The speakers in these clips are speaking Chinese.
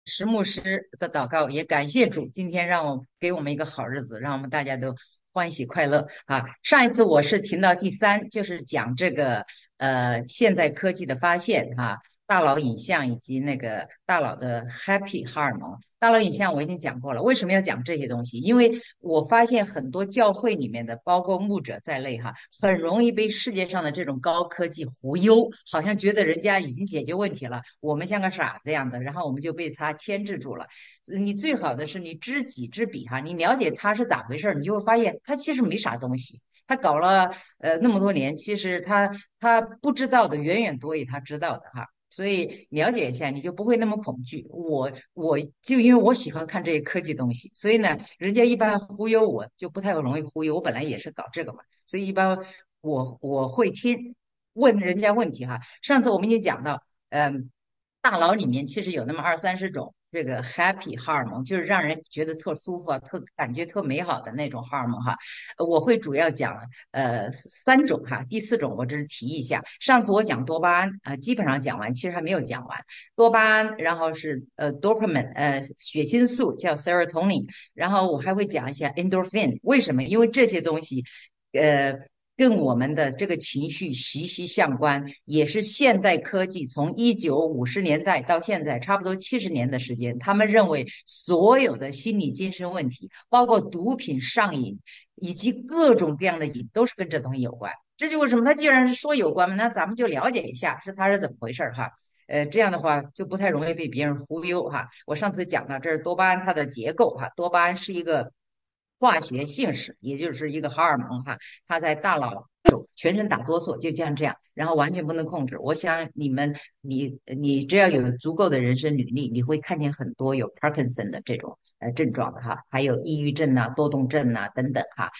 石牧师的祷告，也感谢主今天给我们一个好日子，让我们大家都欢喜快乐啊！上一次我是听到第三，就是讲这个现代科技的发现哈、大脑影像以及那个大脑的 happy 荷尔蒙。大脑影像我已经讲过了，为什么要讲这些东西？因为我发现很多教会里面的，包括牧者在内哈，很容易被世界上的这种高科技忽悠，好像觉得人家已经解决问题了，我们像个傻子一样的，然后我们就被他牵制住了。你最好的是你知己知彼哈，你了解他是咋回事你就会发现他其实没啥东西。他搞了那么多年，其实他不知道的远远多于他知道的哈。所以了解一下，你就不会那么恐惧。我就因为我喜欢看这些科技东西，所以呢，人家一般忽悠我就不太容易忽悠。我本来也是搞这个嘛，所以一般我会问人家问题哈。上次我们已经讲到，大脑里面其实有那么二三十种这个 happy 荷尔蒙，就是让人觉得特舒服啊、感觉特美好的那种荷尔蒙哈。我会主要讲三种哈，第四种我只是提一下。上次我讲多巴胺基本上讲完，其实还没有讲完。多巴胺，然后是dopamine，血清素叫 serotonin，然后我还会讲一下 endorphin，为什么？因为这些东西呃跟我们的这个情绪息息相关，也是现代科技从1950年代到现在差不多70年的时间，他们认为所有的心理精神问题，包括毒品上瘾以及各种各样的瘾，都是跟这东西有关。这就为什么他既然是说有关嘛，那咱们就了解一下他是怎么回事哈。这样的话就不太容易被别人忽悠哈。我上次讲了，这是多巴胺它的结构哈，多巴胺是一个化学性质，也就是一个荷尔蒙哈，它在大脑全身打哆嗦，就像这样，然后完全不能控制。我想你只要有足够的人生履历，你会看见很多有 Parkinson 的这种症状的哈，还有抑郁症呐、多动症呐、等等哈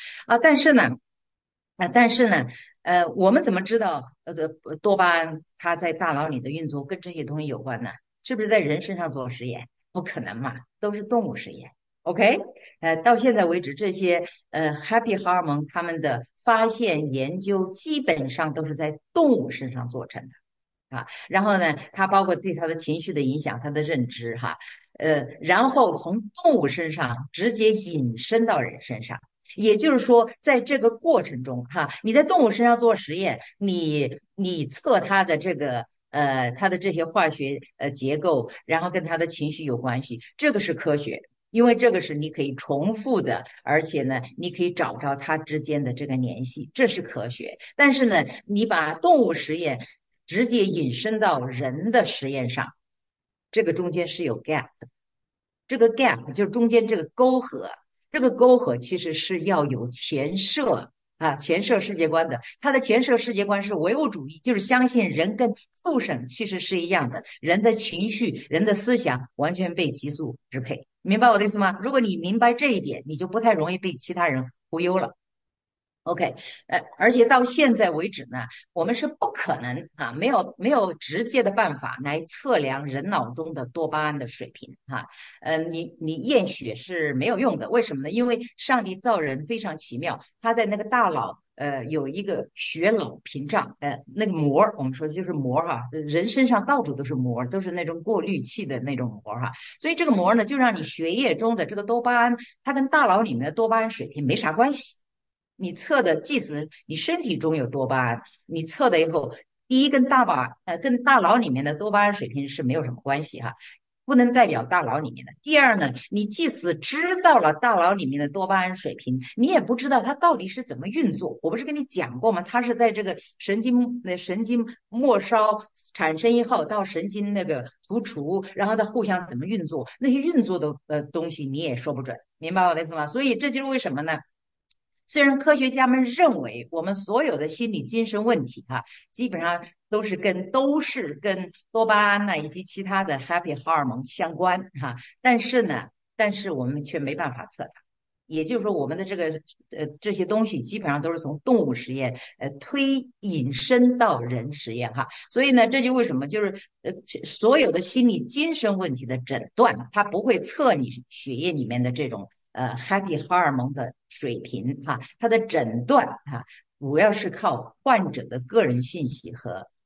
但是呢，我们怎么知道多巴胺它在大脑里的运作跟这些东西有关呢？是不是在人身上做实验？不可能嘛，都是动物实验。OK，到现在为止，这些happy 荷尔蒙它们的发现研究基本上都是在动物身上做成的啊。然后呢，它包括对它的情绪的影响、它的认知哈，然后从动物身上直接引申到人身上。也就是说，在这个过程中，哈，你在动物身上做实验，你测它的这个它的这些化学结构，然后跟它的情绪有关系，这个是科学，因为这个是你可以重复的，而且呢，你可以找着它之间的这个联系，这是科学。但是呢，你把动物实验直接引申到人的实验上，这个中间是有 gap 的。这个 gap 就是中间这个沟壑，这个沟壑其实是要有前设前设世界观的。它的前设世界观是唯物主义，就是相信人跟畜生其实是一样的，人的情绪、人的思想完全被激素支配。明白我的意思吗？如果你明白这一点，你就不太容易被其他人忽悠了。OK，而且到现在为止呢，我们是不可能没有直接的办法来测量人脑中的多巴胺的水平哈。你验血是没有用的，为什么呢？因为上帝造人非常奇妙，他在那个大脑有一个血脑屏障，那个膜我们说就是膜哈，人身上到处都是膜，都是那种过滤器的那种膜哈，所以这个膜呢，就让你血液中的这个多巴胺，它跟大脑里面的多巴胺水平没啥关系。你测的，即使你身体中有多巴胺，你测的以后，第一跟大脑里面的多巴胺水平是没有什么关系哈，不能代表大脑里面的。第二呢，你即使知道了大脑里面的多巴胺水平，你也不知道它到底是怎么运作。我不是跟你讲过吗？它是在这个神经末梢产生以后，到神经那个突触，然后它互相怎么运作，那些运作的东西你也说不准，明白我的意思吗？所以这就是为什么呢？虽然科学家们认为我们所有的心理精神问题基本上都是跟多巴胺以及其他的 happy 荷尔蒙相关但是我们却没办法测它。也就是说，我们的这些东西基本上都是从动物实验引申到人实验所以呢，这就为什么就是所有的心理精神问题的诊断，它不会测你血液里面的这种happy 荷尔蒙的水平它的诊断主要是靠患者的个人信息和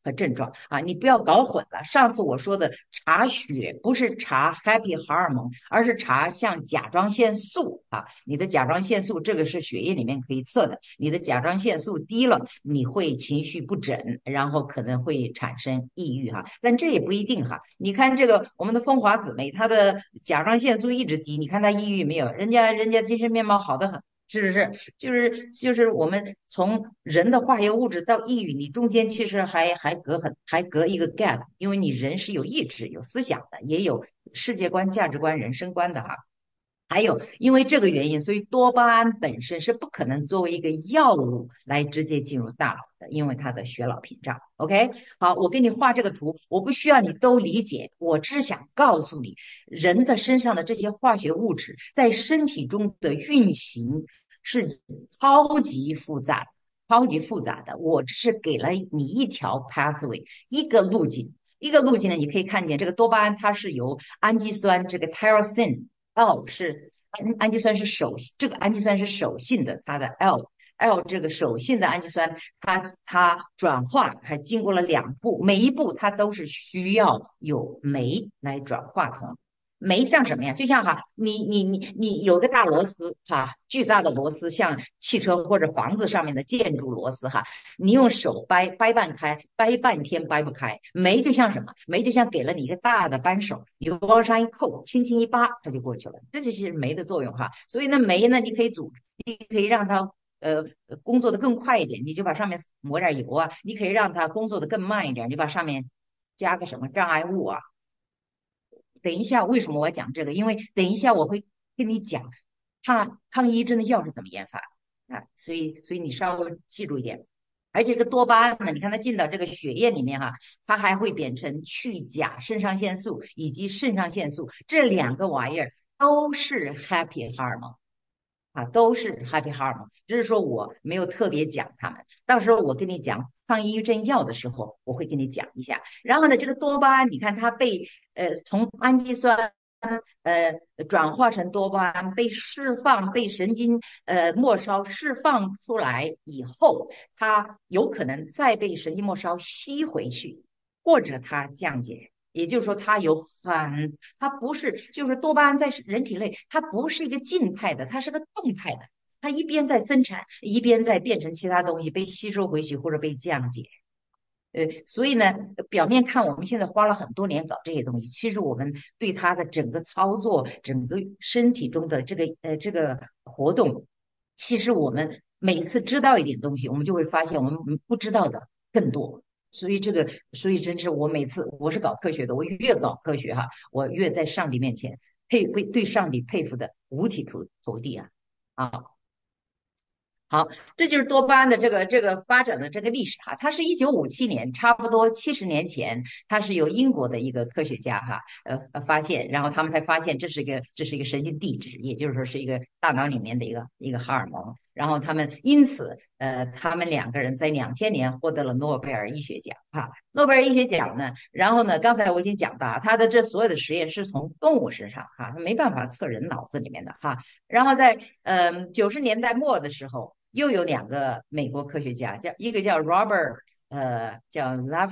和症状啊，你不要搞混了。上次我说的查血不是查 happy hormone，而是查像甲状腺素啊，你的甲状腺素这个是血液里面可以测的，你的甲状腺素低了，你会情绪不整，然后可能会产生抑郁哈，但这也不一定哈。你看这个我们的风华姊妹，她的甲状腺素一直低，你看她抑郁没有？人家精神面貌好得很。是不是？就是我们从人的化学物质到抑郁，你中间其实还隔一个 gap，因为你人是有意志、有思想的，也有世界观、价值观、人生观的哈。还有，因为这个原因，所以多巴胺本身是不可能作为一个药物来直接进入大脑的，因为它的血脑屏障。OK，好，我给你画这个图，我不需要你都理解，我只是想告诉你，人的身上的这些化学物质在身体中的运行是超级复杂、超级复杂的。我只是给了你一条 pathway，一个路径。一个路径呢，你可以看见这个多巴胺它是由氨基酸这个 tyrosine L 是氨基酸是这个氨基酸是手性的，它的 L 这个手性的氨基酸，它转化还经过了2步，每一步它都是需要有酶来转化同。酶像什么呀？就像哈，你有个大螺丝哈，巨大的螺丝，像汽车或者房子上面的建筑螺丝哈，你用手掰半开，掰半天掰不开。酶就像什么？酶就像给了你一个大的扳手，你往上一扣，轻轻一扒，它就过去了。这就是酶的作用哈。所以呢，酶呢，你可以让它工作的更快一点，你就把上面抹点油啊；你可以让它工作的更慢一点，你把上面加个什么障碍物啊。等一下，为什么我要讲这个？因为等一下我会跟你讲抗抑郁症的药是怎么研发的啊，所以你稍微记住一点。而且这个多巴胺呢，你看它进到这个血液里面哈，它还会变成去甲肾上腺素以及肾上腺素这2个玩意儿都是 happy hormone。啊，都是 happy hormone，只是说我没有特别讲它们。到时候我跟你讲抗抑郁症药的时候，我会跟你讲一下。然后呢，这个多巴胺，你看它被从氨基酸呃转化成多巴胺，被释放，被神经末梢释放出来以后，它有可能再被神经末梢吸回去，或者它降解。也就是说，它不是，就是多巴胺在人体内，它不是一个静态的，它是个动态的。它一边在生产，一边在变成其他东西，被吸收回去或者被降解。所以呢，表面看我们现在花了很多年搞这些东西，其实我们对它的整个操作、整个身体中的这个活动，其实我们每次知道一点东西，我们就会发现我们不知道的更多。所以真是我每次我是搞科学的，我越搞科学哈，我越在上帝面前对上帝佩服的五体投地啊！啊，好，这就是多巴胺的这个发展的这个历史哈，它是1957年，差不多70年前，它是由英国的一个科学家哈发现，然后他们才发现这是一个神经递质，也就是说是一个大脑里面的一个荷尔蒙，然后因此他们2个人在2000年获得了诺贝尔医学奖哈，诺贝尔医学奖呢，然后呢，刚才我已经讲到，他的这所有的实验是从动物身上哈，没办法测人脑子里面的哈，然后在90年代末的时候，又有2个美国科学家，一个叫 Robert，叫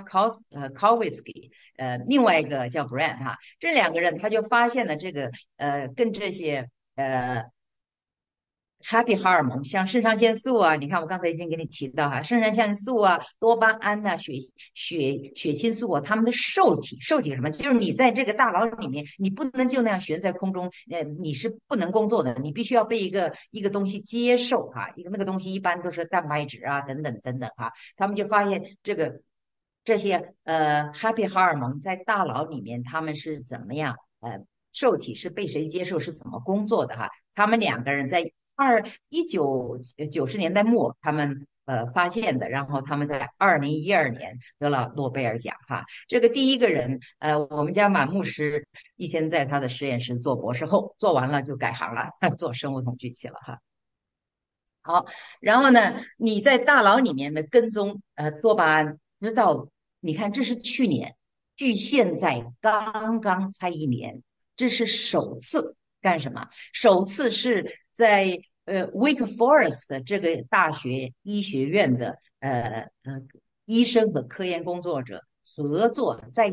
Kowalski，另外一个叫 Brand 哈，这2个人他就发现了这个跟这些happy 荷尔蒙，像肾上腺素啊，你看我刚才已经给你提到哈，肾上腺素啊、多巴胺呐、血清素啊，它们的受体是什么？就是你在这个大脑里面，你不能就那样悬在空中，你是不能工作的，你必须要被一个东西接受哈，那个东西一般都是蛋白质啊等等等等哈，他们就发现这些happy 荷尔蒙在大脑里面他们是怎么样受体是被谁接受是怎么工作的哈？他们2个人在1990年代末，他们发现的，然后他们在2012年得了诺贝尔奖哈。这个第一个人，我们家马牧师以前在他的实验室做博士后，做完了就改行了，做生物统计去了哈。好，然后呢，你在大脑里面的跟踪多巴胺，直到你看这是去年，距现在刚刚才1年，这是首次干什么？首次是在Wake Forest 这个大学医学院的医生和科研工作者合作，在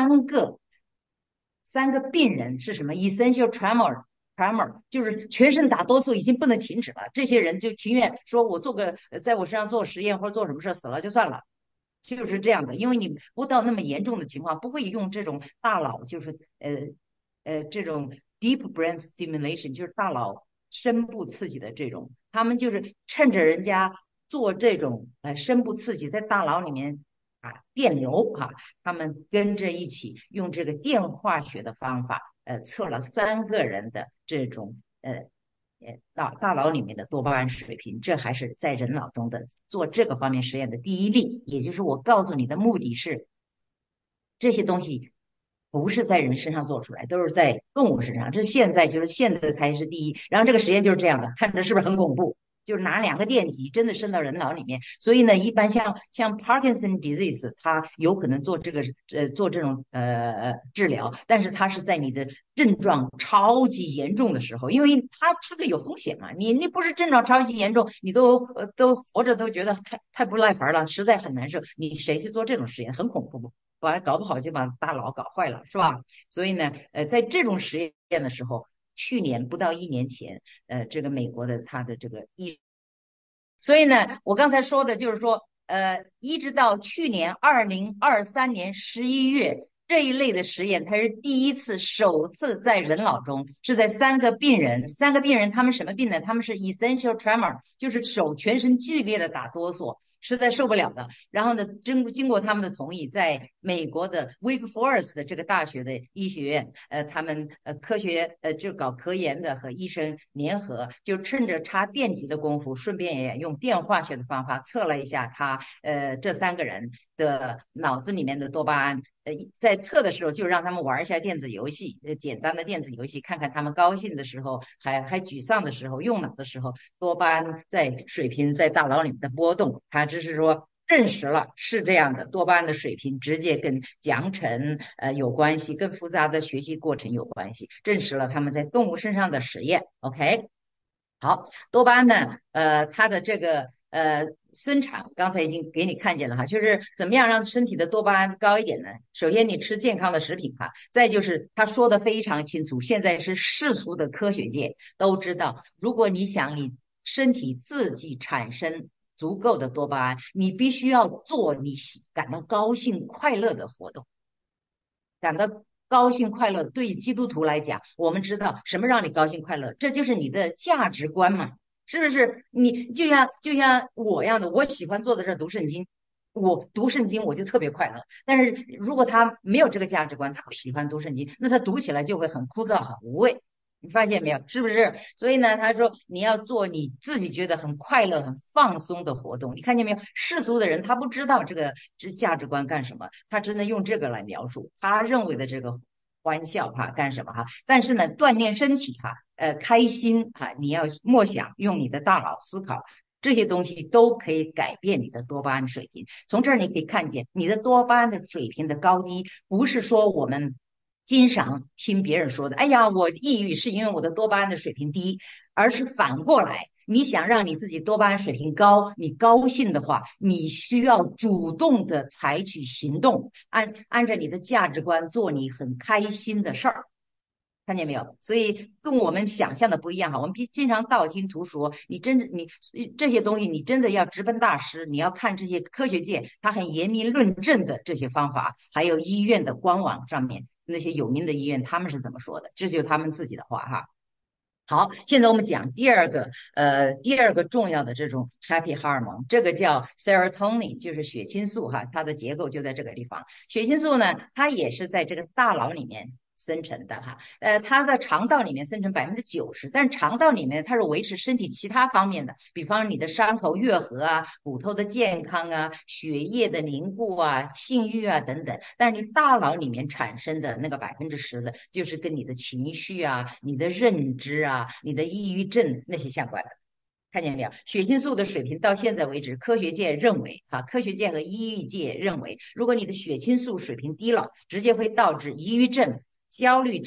三个病人是什么 essential tremor，就是全身打哆嗦，已经不能停止了。这些人就情愿说，我做个在我身上做实验或者做什么事死了就算了，就是这样的。因为你不到那么严重的情况，不会用这种大脑，就是这种 deep brain stimulation，就是大脑深部刺激的这种。他们就是趁着人家做这种深部刺激，在大脑里面电流他们跟着一起用这个电化学的方法，测了3个人的这种大脑里面的多巴胺水平，这还是在人脑中的做这个方面实验的第一例。也就是我告诉你的目的是，这些东西不是在人身上做出来，都是在动物身上。这现在才是第一。然后这个实验就是这样的，看着是不是很恐怖？就是拿2个电极真的伸到人脑里面，所以呢，一般像 Parkinson disease，它有可能做这种治疗，但是它是在你的症状超级严重的时候，因为它这个有风险嘛，你不是症状超级严重，你都活着都觉得太不耐烦了，实在很难受，你谁去做这种实验？很恐怖，搞不好就把大脑搞坏了，是吧？所以呢，在这种实验的时候，去年不到1年前，这个美国的他的这个所以呢，我刚才说的就是说，一直到去年2023年11月，这一类的实验才是首次在人脑中，是在三个病人他们什么病呢？他们是 essential tremor，就是手全身剧烈的打哆嗦，实在受不了的。然后呢，经过他们的同意，在美国的 Wake Forest 的这个大学的医学院，他们就搞科研的和医生联合，就趁着插电极的功夫，顺便也用电化学的方法测了一下这3个人的脑子里面的多巴胺。在测的时候就让他们玩一下电子游戏，简单的电子游戏，看看他们高兴的时候，还沮丧的时候，用脑的时候，多巴胺水平在大脑里面的波动。他只是说证实了是这样的，多巴胺的水平直接跟奖惩有关系，跟复杂的学习过程有关系，证实了他们在动物身上的实验。OK，好，多巴胺呢，它的这个生产，刚才已经给你看见了哈，就是怎么样让身体的多巴胺高一点呢？首先你吃健康的食品哈，再就是他说的非常清楚，现在是世俗的科学界都知道，如果你想你身体自己产生足够的多巴胺，你必须要做你感到高兴快乐的活动。感到高兴快乐，对基督徒来讲，我们知道什么让你高兴快乐，这就是你的价值观嘛，是不是？你就像我一样的，我喜欢坐在这儿读圣经，我读圣经我就特别快乐。但是如果他没有这个价值观，他不喜欢读圣经，那他读起来就会很枯燥、很无味。你发现没有？是不是？所以呢，他说你要做你自己觉得很快乐、很放松的活动。你看见没有？世俗的人他不知道这价值观干什么，他只能用这个来描述他认为的这个欢笑干什么但是呢，锻炼身体开心你要默想，用你的大脑思考。这些东西都可以改变你的多巴胺水平。从这儿你可以看见，你的多巴胺的水平的高低，不是说我们经常听别人说的，哎呀，我抑郁是因为我的多巴胺的水平低，而是反过来，你想让你自己多巴胺水平高，你高兴的话，你需要主动的采取行动，按照你的价值观做你很开心的事儿。看见没有？所以跟我们想象的不一样我们经常道听途说，你这些东西，你真的要直奔大师，你要看这些科学界他很严密论证的这些方法，还有医院的官网上面那些有名的医院他们是怎么说的，这就是他们自己的话好，现在我们讲第二个重要的这种 happy hormone，这个叫 serotonin，就是血清素它的结构就在这个地方。血清素呢，它也是在这个大脑里面生成的它的肠道里面生成90%，但是肠道里面它是维持身体其他方面的，比方你的伤口愈合骨头的健康血液的凝固性欲等等。但是你大脑里面产生的那个10%的，就是跟你的情绪你的认知你的抑郁症那些相关的。看见没有？血清素的水平到现在为止，科学界认为科学界和医育界认为，如果你的血清素水平低了，直接会导致抑郁症、焦虑症、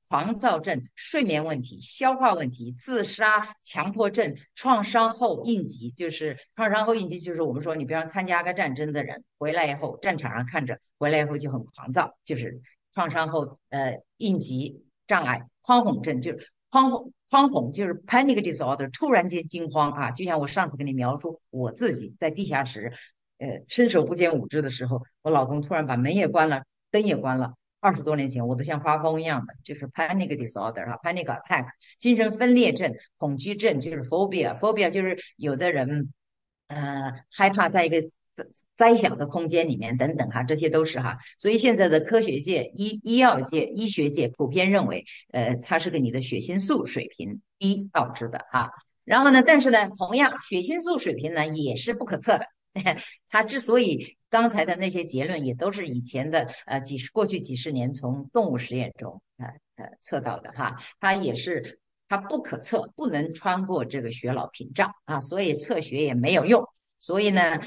狂躁症、睡眠问题、消化问题、自杀、强迫症、创伤后应激，就是创伤后应激，就是我们说你比方参加个战争的人回来以后，战场上看着回来以后就很狂躁，就是创伤后应激障碍。匡哄症就是慌就是 panic disorder，突然间惊慌啊，就像我上次跟你描述我自己在地下室，伸手不见五指的时候，我老公突然把门也关了，灯也关了。20多年前，我都像发疯一样的，就是 panic disorder 哈，panic attack，精神分裂症、恐惧症就是 phobia，phobia 就是有的人害怕在一个窄小的空间里面等等哈，这些都是哈。所以现在的科学界、医药界、医学界普遍认为，它是跟你的血清素水平低导致的哈。然后呢，但是呢，同样血清素水平呢也是不可测的。它之所以刚才的那些结论也都是以前的过去几十年从动物实验中测到的哈，它也是它不可测，不能穿过这个血老屏障啊，所以测血也没有用。所以呢，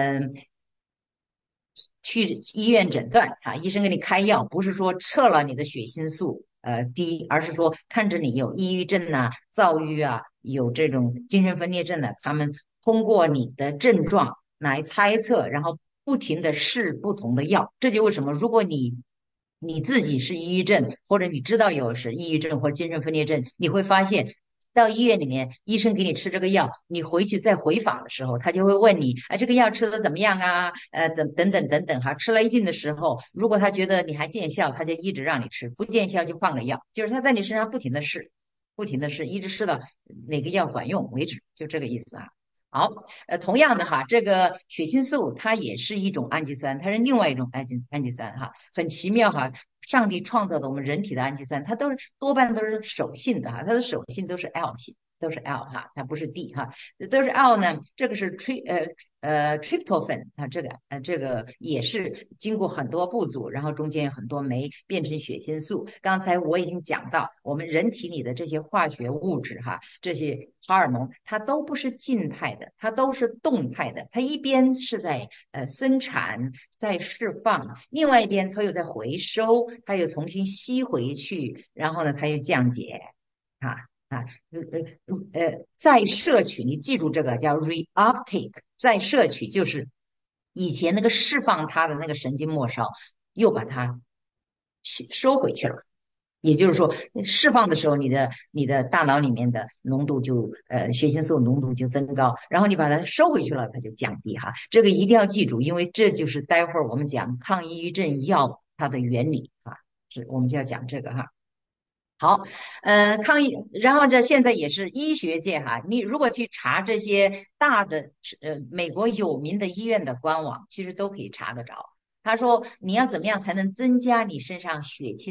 去医院诊断啊，医生给你开药，不是说测了你的血清素低，而是说看着你有抑郁症啊、躁郁啊，有这种精神分裂症的，他们通过你的症状来猜测，然后不停的试不同的药。这就为什么，如果你自己是抑郁症，或者你知道有是抑郁症或者精神分裂症，你会发现到医院里面，医生给你吃这个药，你回去再回访的时候，他就会问你，哎，这个药吃的怎么样啊？等等哈，吃了一定的时候，如果他觉得你还见效，他就一直让你吃；不见效就换个药，就是他在你身上不停的试，不停的试，一直试到哪个药管用为止，就这个意思啊。好，同样的哈，这个血清素它也是一种氨基酸，它是另外一种氨基酸哈，很奇妙哈。上帝创造的我们人体的氨基酸，它多半都是手性的哈，它的手性都是 L 型，都是 L 哈，它不是 D 哈，都是 L 呢。这个是 tryptophan 啊，这个也是经过很多步骤，然后中间有很多酶变成血清素。刚才我已经讲到，我们人体里的这些化学物质哈，这些荷尔蒙，它都不是静态的，它都是动态的。它一边是在生产，在释放，另外一边它又在回收，它又重新吸回去，然后呢，它又降解啊。再摄取，你记住这个叫 reuptake，再摄取就是以前那个释放它的那个神经末梢，又把它收回去了。也就是说，释放的时候，你的大脑里面的浓度就血清素浓度就增高，然后你把它收回去了，它就降低哈。这个一定要记住，因为这就是待会儿我们讲抗抑郁症药它的原理啊，是我们就要讲这个哈。好，抗议，然后这现在也是医学界哈，你如果去查这些大的美国有名的医院的官网，其实都可以查得着。他说你要怎么样才能增加你身上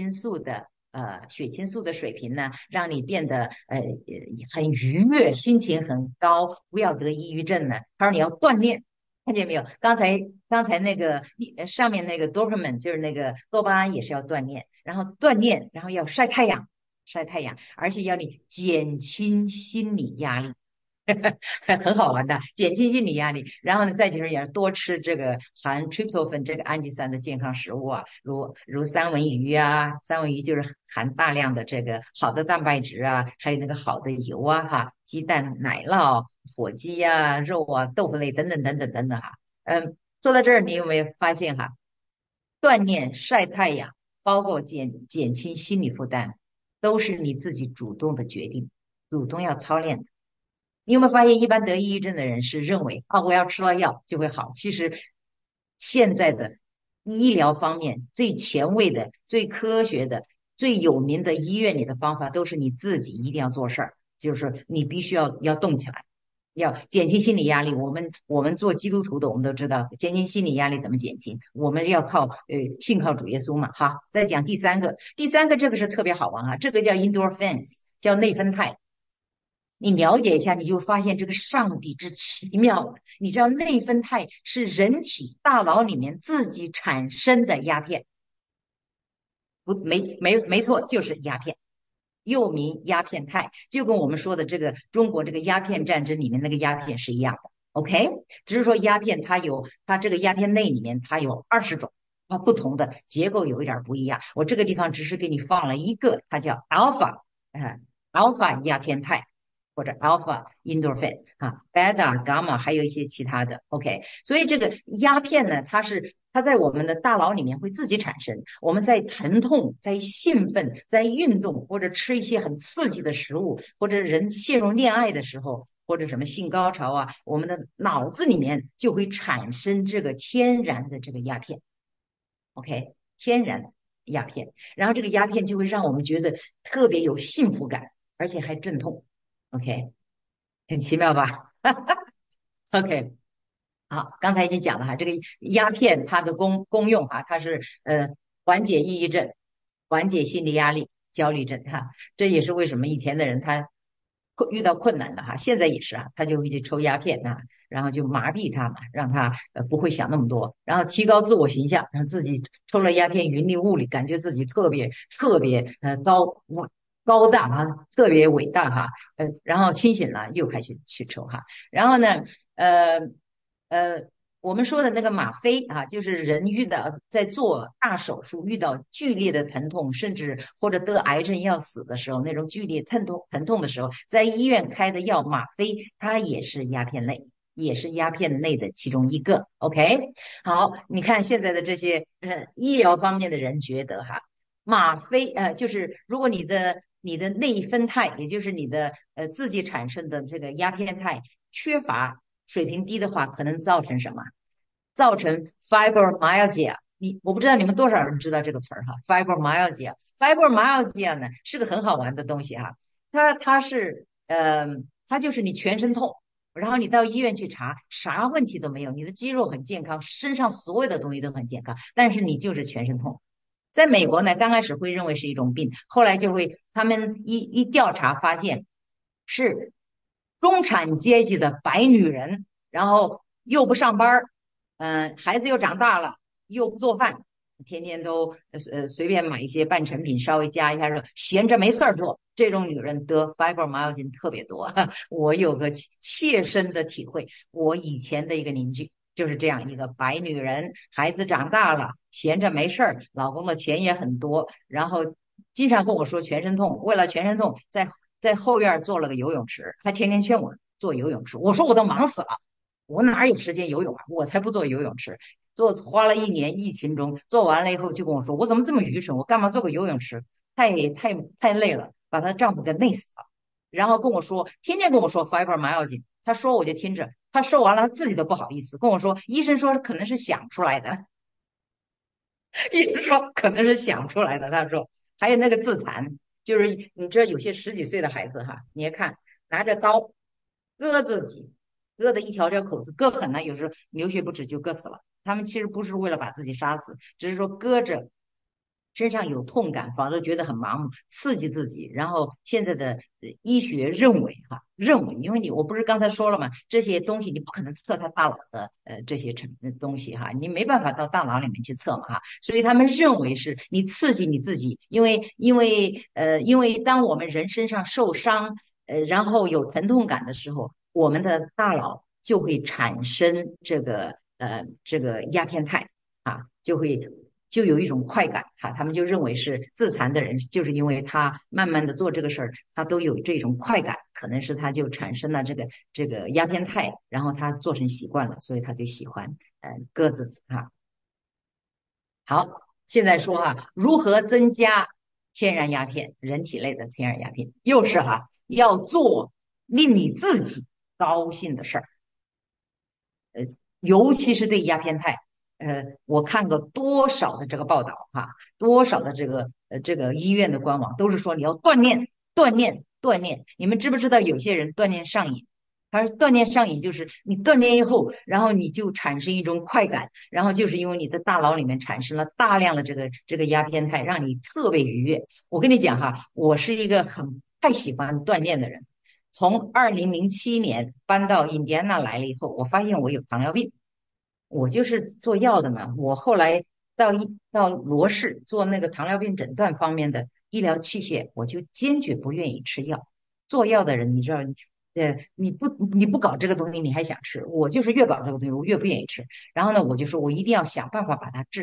血清素的水平呢？让你变得很愉悦，心情很高，不要得抑郁症呢？他说你要锻炼。看见没有？刚才那个上面那个 dopamine 就是那个多巴胺也是要锻炼，然后锻炼，然后要晒太阳，晒太阳，而且要你减轻心理压力，很好玩的，减轻心理压力。然后呢，再就是要多吃这个含 tryptophan 这个氨基酸的健康食物啊，如三文鱼啊，三文鱼就是含大量的这个好的蛋白质啊，还有那个好的油啊，哈，鸡蛋、奶酪、火鸡呀、肉啊、豆腐类等等等等等等哈。说到这儿，你有没有发现哈？锻炼、晒太阳，包括减轻心理负担，都是你自己主动的决定，主动要操练的。你有没有发现，一般得抑郁症的人是认为啊，我要吃了药就会好。其实现在的医疗方面最前卫的、最科学的、最有名的医院里的方法，都是你自己一定要做事儿，就是你必须要动起来。要减轻心理压力，我们做基督徒的，我们都知道减轻心理压力怎么减轻，我们要靠信靠主耶稣嘛。好，再讲第三个这个是特别好玩哈，这个叫 endorphins，叫内啡肽。你了解一下，你就发现这个上帝之奇妙了。你知道内啡肽是人体大脑里面自己产生的鸦片，不，没错，就是鸦片。又名鸦片肽，就跟我们说的这个中国这个鸦片战争里面那个鸦片是一样的。OK，只是说鸦片它这个鸦片类里面它有20种， 它不同的结构有一点不一样。我这个地方只是给你放了一个，它叫 alpha，alpha 鸦片肽或者 alpha endorphin 啊，beta、gamma 还有一些其他的。OK，所以这个鸦片呢，它在我们的大脑里面会自己产生。我们在疼痛、在兴奋、在运动或者吃一些很刺激的食物，或者人陷入恋爱的时候，或者什么性高潮啊，我们的脑子里面就会产生这个天然的这个鸦片。OK，天然鸦片，然后这个鸦片就会让我们觉得特别有幸福感，而且还镇痛。OK，很奇妙吧？OK，好，刚才已经讲了哈，这个鸦片它的功用哈，它是缓解抑郁症，缓解心理压力、焦虑症哈，这也是为什么以前的人他遇到困难了哈，现在也是啊，他就会去抽鸦片啊，然后就麻痹他嘛，让他不会想那么多，然后提高自我形象，让自己抽了鸦片云里雾里，感觉自己特别特别高大哈，特别伟大哈，然后清醒了又开始去抽哈，然后呢，呃呃，我们说的那个吗啡啊，就是人遇到在做大手术遇到剧烈的疼痛，甚至或者得癌症要死的时候，那种剧烈疼痛的时候，在医院开的药吗啡，它也是鸦片类。也是鸦片类的其中一个，OK，好，你看现在的这些医疗方面的人觉得哈，吗啡就是如果你的内啡肽，也就是你的自己产生的这个鸦片肽缺乏水平低的话，可能造成什么？造成 fibromyalgia。我不知道你们多少人知道这个词儿哈，fibromyalgia。fibromyalgia 呢是个很好玩的东西哈，它就是你全身痛，然后你到医院去查，啥问题都没有，你的肌肉很健康，身上所有的东西都很健康，但是你就是全身痛。在美国呢，刚开始会认为是一种病，后来就会他们一调查发现是中产阶级的白女人，然后又不上班孩子又长大了，又不做饭，天天都随便买一些半成品，稍微加一下热，闲着没事儿做，这种女人得 fibromyalgia 特别多。我有个切身的体会，我以前的一个邻居。就是这样一个白女人，孩子长大了，闲着没事儿，老公的钱也很多，然后经常跟我说全身痛，为了全身痛，在后院做了个游泳池，还天天劝我做游泳池。我说我都忙死了，我哪有时间游泳啊？我才不做游泳池，花了一年，疫情中做完了以后就跟我说，我怎么这么愚蠢？我干嘛做个游泳池？太累了，把她丈夫给累死了。然后跟我说，天天跟我说 fibromyalgia，她说我就听着，她说完了自己都不好意思跟我说，医生说可能是想出来的，医生说可能是想出来的。他说还有那个自残，就是你知道有些十几岁的孩子哈，你也看拿着刀割自己，割的一条条口子，割狠了，有时候流血不止就割死了。他们其实不是为了把自己杀死，只是说割着身上有痛感，反而觉得很麻木，刺激自己。然后现在的医学认为，因为我不是刚才说了吗？这些东西你不可能测他大脑的这些东西哈，你没办法到大脑里面去测嘛哈，所以他们认为是你刺激你自己，因为当我们人身上受伤然后有疼痛感的时候，我们的大脑就会产生这个鸦片肽啊，就有一种快感哈，他们就认为是自残的人，就是因为他慢慢的做这个事儿，他都有这种快感，可能是他就产生了这个鸦片肽，然后他做成习惯了，所以他就喜欢鸽子哈。好，现在说哈，如何增加天然鸦片，人体类的天然鸦片，又是哈，要做令你自己高兴的事儿。呃，尤其是对鸦片肽，我看过多少的这个报道哈，多少的这个医院的官网都是说你要锻炼，锻炼，锻炼。你们知不知道有些人锻炼上瘾？他说锻炼上瘾就是你锻炼以后，然后你就产生一种快感，然后就是因为你的大脑里面产生了大量的这个鸦片肽，让你特别愉悦。我跟你讲哈，我是一个很太喜欢锻炼的人。从2007年搬到印第安纳来了以后，我发现我有糖尿病。我就是做药的嘛。我后来到罗氏做那个糖尿病诊断方面的医疗器械，我就坚决不愿意吃药。做药的人，你知道，你不搞这个东西，你还想吃？我就是越搞这个东西，我越不愿意吃。然后呢，我就说我一定要想办法把它治住。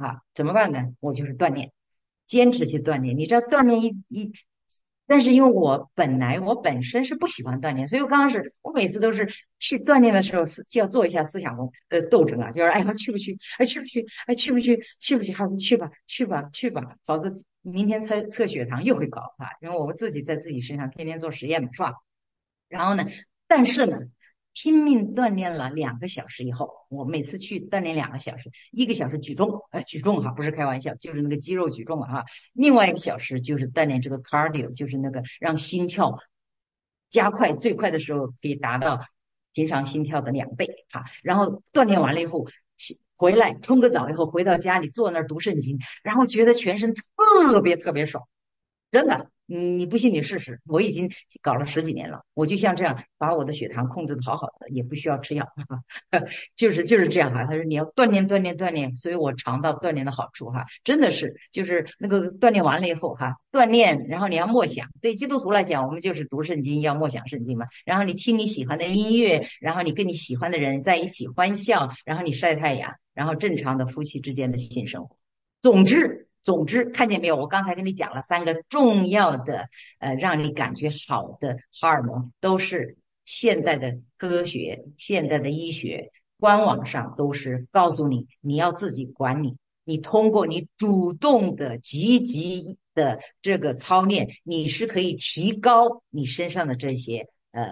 啊，怎么办呢？我就是锻炼，坚持去锻炼。你知道锻炼但是因为我本身是不喜欢锻炼，所以我刚开始我每次都是去锻炼的时候就要做一下思想斗争啊，就是哎呀去不去？哎去不去？哎去不去？去不去？还是去吧，去吧，去吧，否则明天测血糖又会高啊。因为我自己在自己身上天天做实验嘛，是吧？然后呢，但是呢，拼命锻炼了2个小时以后，我每次去锻炼2个小时，1个小时举重，举重哈，不是开玩笑，就是那个肌肉举重啊，另外1个小时就是锻炼这个 cardio，就是那个让心跳加快，最快的时候可以达到平常心跳的2倍哈。然后锻炼完了以后，回来冲个澡以后，回到家里坐那儿读圣经，然后觉得全身特别特别爽。真的，你不信你试试。我已经搞了10几年了，我就像这样把我的血糖控制的好好的，也不需要吃药，就是这样哈。他说你要锻炼锻炼锻炼，所以我尝到锻炼的好处哈，真的是就是那个锻炼完了以后哈，锻炼然后你要默想，对基督徒来讲，我们就是读圣经要默想圣经嘛，然后你听你喜欢的音乐，然后你跟你喜欢的人在一起欢笑，然后你晒太阳，然后正常的夫妻之间的性生活。总之，看见没有？我刚才跟你讲了3个重要的，让你感觉好的荷尔蒙，都是现在的科学、现在的医学官网上都是告诉你，你要自己管理。你通过你主动的、积极的这个操练，你是可以提高你身上的这些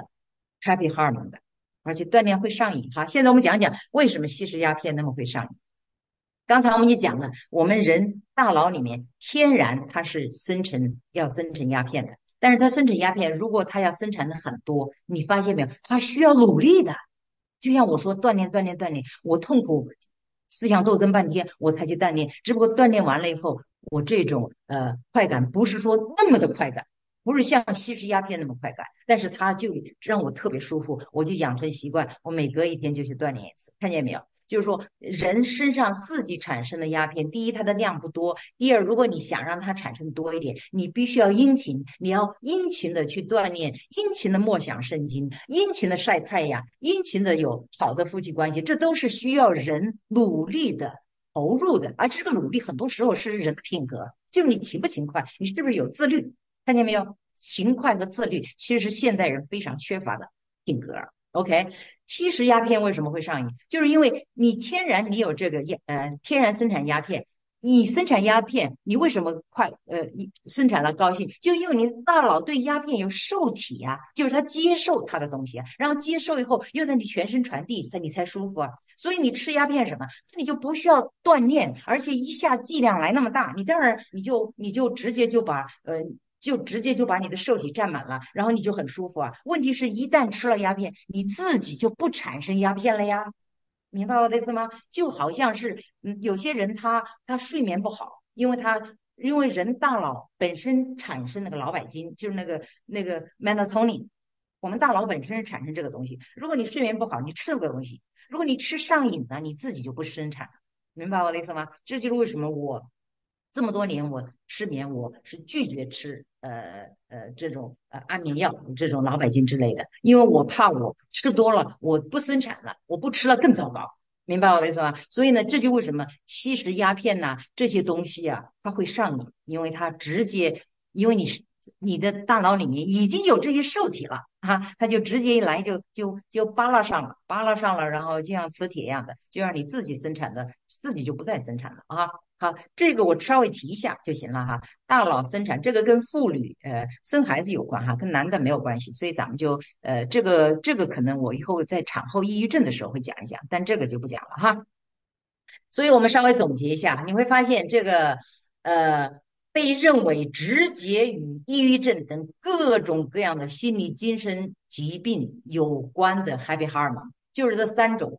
happy 荷尔蒙的，而且锻炼会上瘾。哈，现在我们讲讲为什么吸食鸦片那么会上瘾。刚才我们也讲了，我们人大脑里面天然它是要生成鸦片的，但是它生成鸦片，如果它要生产的很多，你发现没有，它需要努力的。就像我说，锻炼锻炼锻炼，我痛苦思想斗争半天，我才去锻炼。只不过锻炼完了以后，我这种快感不是说那么的快感，不是像吸食鸦片那么快感，但是它就让我特别舒服，我就养成习惯，我每隔一天就去锻炼一次，看见没有？就是说，人身上自己产生的鸦片，第一，它的量不多；第二，如果你想让它产生多一点，你必须要殷勤，你要殷勤的去锻炼，殷勤的默想圣经，殷勤的晒太阳，殷勤的有好的夫妻关系，这都是需要人努力的投入的。而这个努力很多时候是人的品格，就是你勤不勤快，你是不是有自律？看见没有？勤快和自律其实是现代人非常缺乏的品格。OK，吸食鸦片为什么会上瘾？就是因为你有这个天然生产鸦片，你生产鸦片，你为什么你生产了高兴？就因为你的大脑对鸦片有受体呀、就是它接受它的东西啊，然后接受以后又在你全身传递，你才舒服啊。所以你吃鸦片什么，你就不需要锻炼，而且一下剂量来那么大，你当然你就直接就把你的受体占满了，然后你就很舒服啊。问题是一旦吃了鸦片，你自己就不产生鸦片了呀，明白我的意思吗？就好像是有些人他睡眠不好，因为人大脑本身产生那个脑白金，就是那个 melatonin，我们大脑本身是产生这个东西。如果你睡眠不好，你吃这个东西，如果你吃上瘾了，你自己就不生产了，明白我的意思吗？这就是为什么我这么多年我失眠，我是拒绝吃这种安眠药、这种脑白金之类的，因为我怕我吃多了我不生产了，我不吃了更糟糕。明白我的意思吗？所以呢，这就为什么吸食鸦片呐、这些东西啊，它会上瘾，因为它直接，因为你的大脑里面已经有这些受体了啊，它就直接一来就扒拉上了，然后就像磁铁一样的，就让你自己生产的，自己就不再生产了啊。好，这个我稍微提一下就行了哈。大脑生产这个跟妇女生孩子有关哈，跟男的没有关系，所以咱们就这个可能我以后在产后抑郁症的时候会讲一讲，但这个就不讲了哈。所以我们稍微总结一下，你会发现这个呃被认为直接与抑郁症等各种各样的心理精神疾病有关的 happy hormone，就是这3种，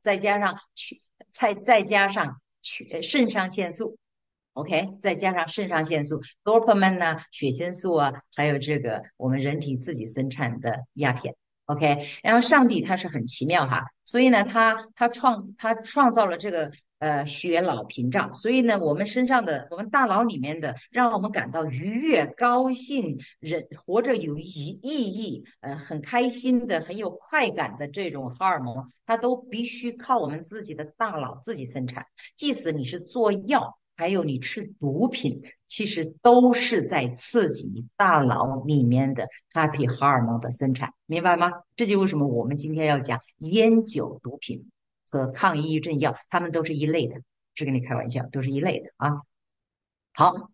再加上肾上腺素。OK，再加上肾上腺素、dopamine 呐、血清素啊，还有这个我们人体自己生产的鸦片。OK，然后上帝他是很奇妙哈，所以呢，他创造了这个血脑屏障，所以呢，我们大脑里面的让我们感到愉悦、高兴、活着有意义，很开心的、很有快感的这种荷尔蒙，它都必须靠我们自己的大脑自己生产，即使你是做药。 还有你吃毒品，其实都是在刺激大脑里面的 happy hormone 的生产，明白吗？这就为什么我们今天要讲烟酒毒品和抗抑郁症药，它们都是一类的，是跟你开玩笑，都是一类的啊。好，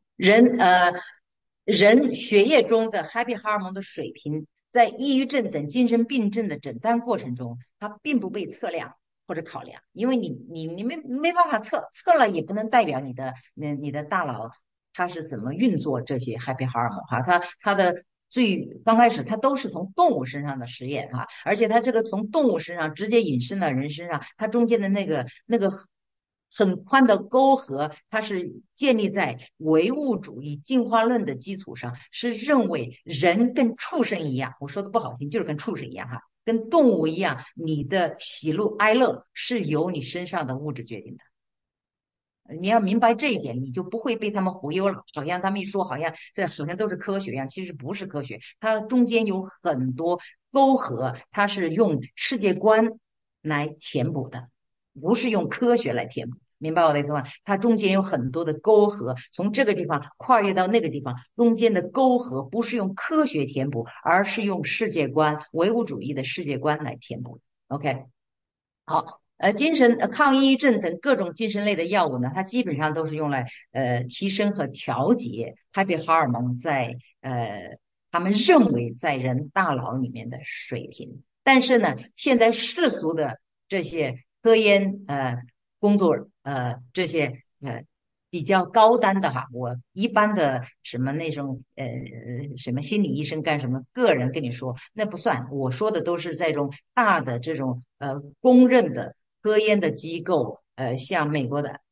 人血液中的 happy hormone 的水平，在抑郁症等精神病症的诊断过程中，它并不被测量或者考量，因为你没办法测了也不能代表你的大脑它是怎么运作这些 happy hormone 哈，它的最刚开始它都是从动物身上的实验哈，而且它这个从动物身上直接引申到人身上，它中间的那个很宽的沟壑，它是建立在唯物主义进化论的基础上，是认为人跟畜生一样，我说的不好听，就是跟畜生一样哈，跟动物一样，你的喜怒哀乐是由你身上的物质决定的。你要明白这一点，你就不会被他们忽悠了。好像他们一说，好像这好像都是科学一样，其实不是科学。它中间有很多沟壑，它是用世界观来填补的，不是用科学来填补。明白我的意思吗？它中间有很多的沟壑，从这个地方跨越到那个地方，中间的沟壑不是用科学填补，而是用世界观、唯物主义的世界观来填补。OK，好，抗抑郁症等各种精神类的药物呢，它基本上都是用来提升和调节 happy 荷尔蒙在他们认为在人大脑里面的水平。但是呢，现在世俗的这些科研工作这些比较高单的哈，我一般的什么那种什么心理医生干什么，个人跟你说那不算，我说的都是这种大的这种公认的科研的机构，像美国的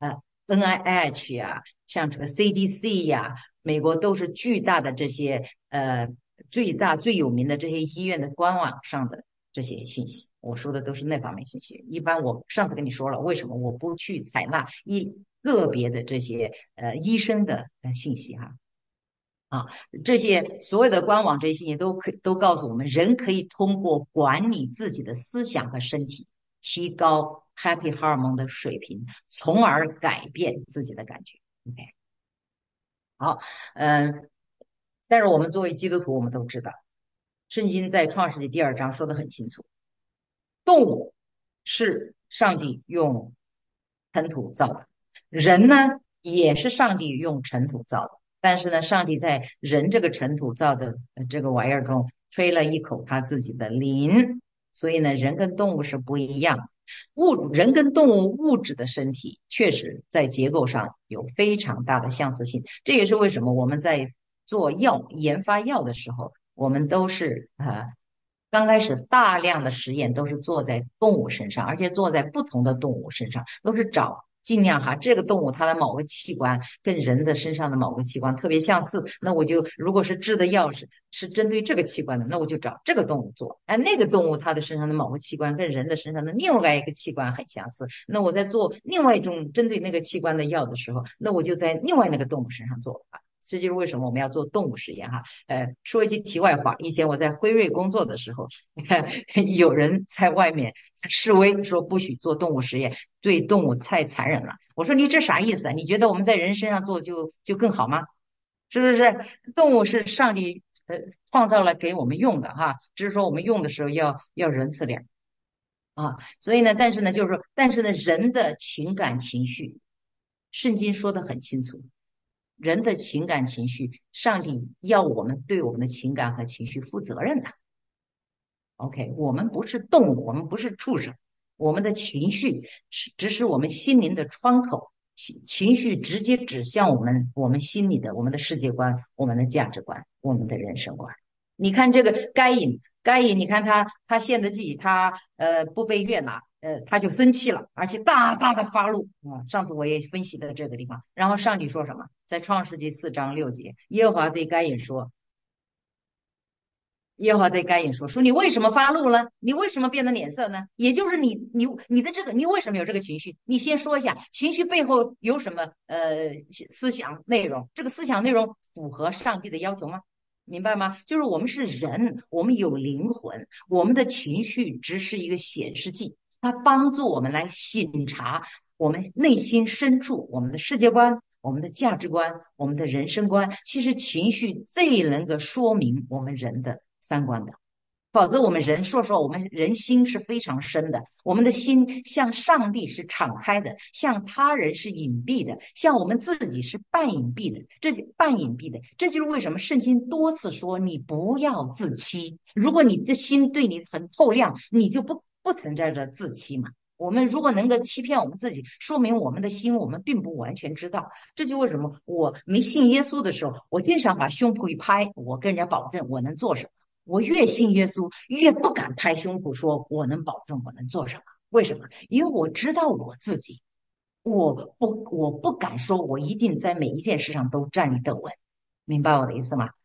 NIH 呀、像这个 CDC 呀、美国都是巨大的这些最大最有名的这些医院的官网上的这些信息，我说的都是那方面信息。一般我上次跟你说了，为什么我不去采纳个别的这些医生的信息哈？啊，这些所有的官网这些信息都告诉我们，人可以通过管理自己的思想和身体，提高 happy hormone 的水平，从而改变自己的感觉。OK，好，嗯、但是我们作为基督徒，我们都知道，圣经在创世纪第2章说的很清楚，动物是上帝用尘土造的，人呢也是上帝用尘土造的。但是呢，上帝在人这个尘土造的这个玩意儿中吹了一口他自己的灵，所以呢，人跟动物是不一样的。人跟动物物质的身体确实在结构上有非常大的相似性，这也是为什么我们在做研发药的时候，我们都是刚开始大量的实验都是做在动物身上，而且做在不同的动物身上，都是找尽量哈，这个动物它的某个器官跟人的身上的某个器官特别相似，那我就如果是制的药是针对这个器官的，那我就找这个动物做。哎，那个动物它的身上的某个器官跟人的身上的另外一个器官很相似，那我在做另外一种针对那个器官的药的时候，那我就在另外那个动物身上做啊。这就是为什么我们要做动物实验哈。说一句题外话，以前我在辉瑞工作的时候，有人在外面示威说不许做动物实验，对动物太残忍了。我说你这啥意思啊？你觉得我们在人身上做就更好吗？是不是？动物是上帝创造了给我们用的哈，只是说我们用的时候要仁慈点啊。所以呢，但是呢，就是说，但是呢，人的情感情绪，圣经说的很清楚，人的情感情绪，上帝要我们对我们的情感和情绪负责任的。OK，我们不是动物，我们不是畜生，我们的情绪只是我们心灵的窗口，情绪直接指向我们心里的我们的世界观、我们的价值观、我们的人生观。你看这个该隐，你看他献的祭，他不被悦纳，他就生气了，而且大大的发怒啊。上次我也分析了这个地方，然后上帝说什么？在创世纪4章6节，耶和华对该隐说。耶和华对该隐说："说你为什么发怒呢？你为什么变得脸色呢？也就是你的这个，你为什么有这个情绪？你先说一下，情绪背后有什么思想内容？这个思想内容符合上帝的要求吗？明白吗？就是我们是人，我们有灵魂，我们的情绪只是一个显示器，它帮助我们来省察我们内心深处我们的世界观。" 我们的价值观、我们的人生观。其实情绪最能够说明我们人的三观的。否则，我们人说实话，我们人心是非常深的。我们的心向上帝是敞开的，向他人是隐蔽的，向我们自己是半隐蔽的。半隐蔽的，这就是为什么圣经多次说你不要自欺。如果你的心对你很透亮，你就不存在着自欺嘛。我们如果能够欺骗我们自己，说明我们的心我们并不完全知道。这就为什么我没信耶稣的时候，我经常把胸脯一拍，我跟人家保证我能做什么。我越信耶稣，越不敢拍胸脯说我能保证我能做什么。为什么？因为我知道我自己，我不敢说我一定在每一件事上都站立得稳，明白我的意思吗？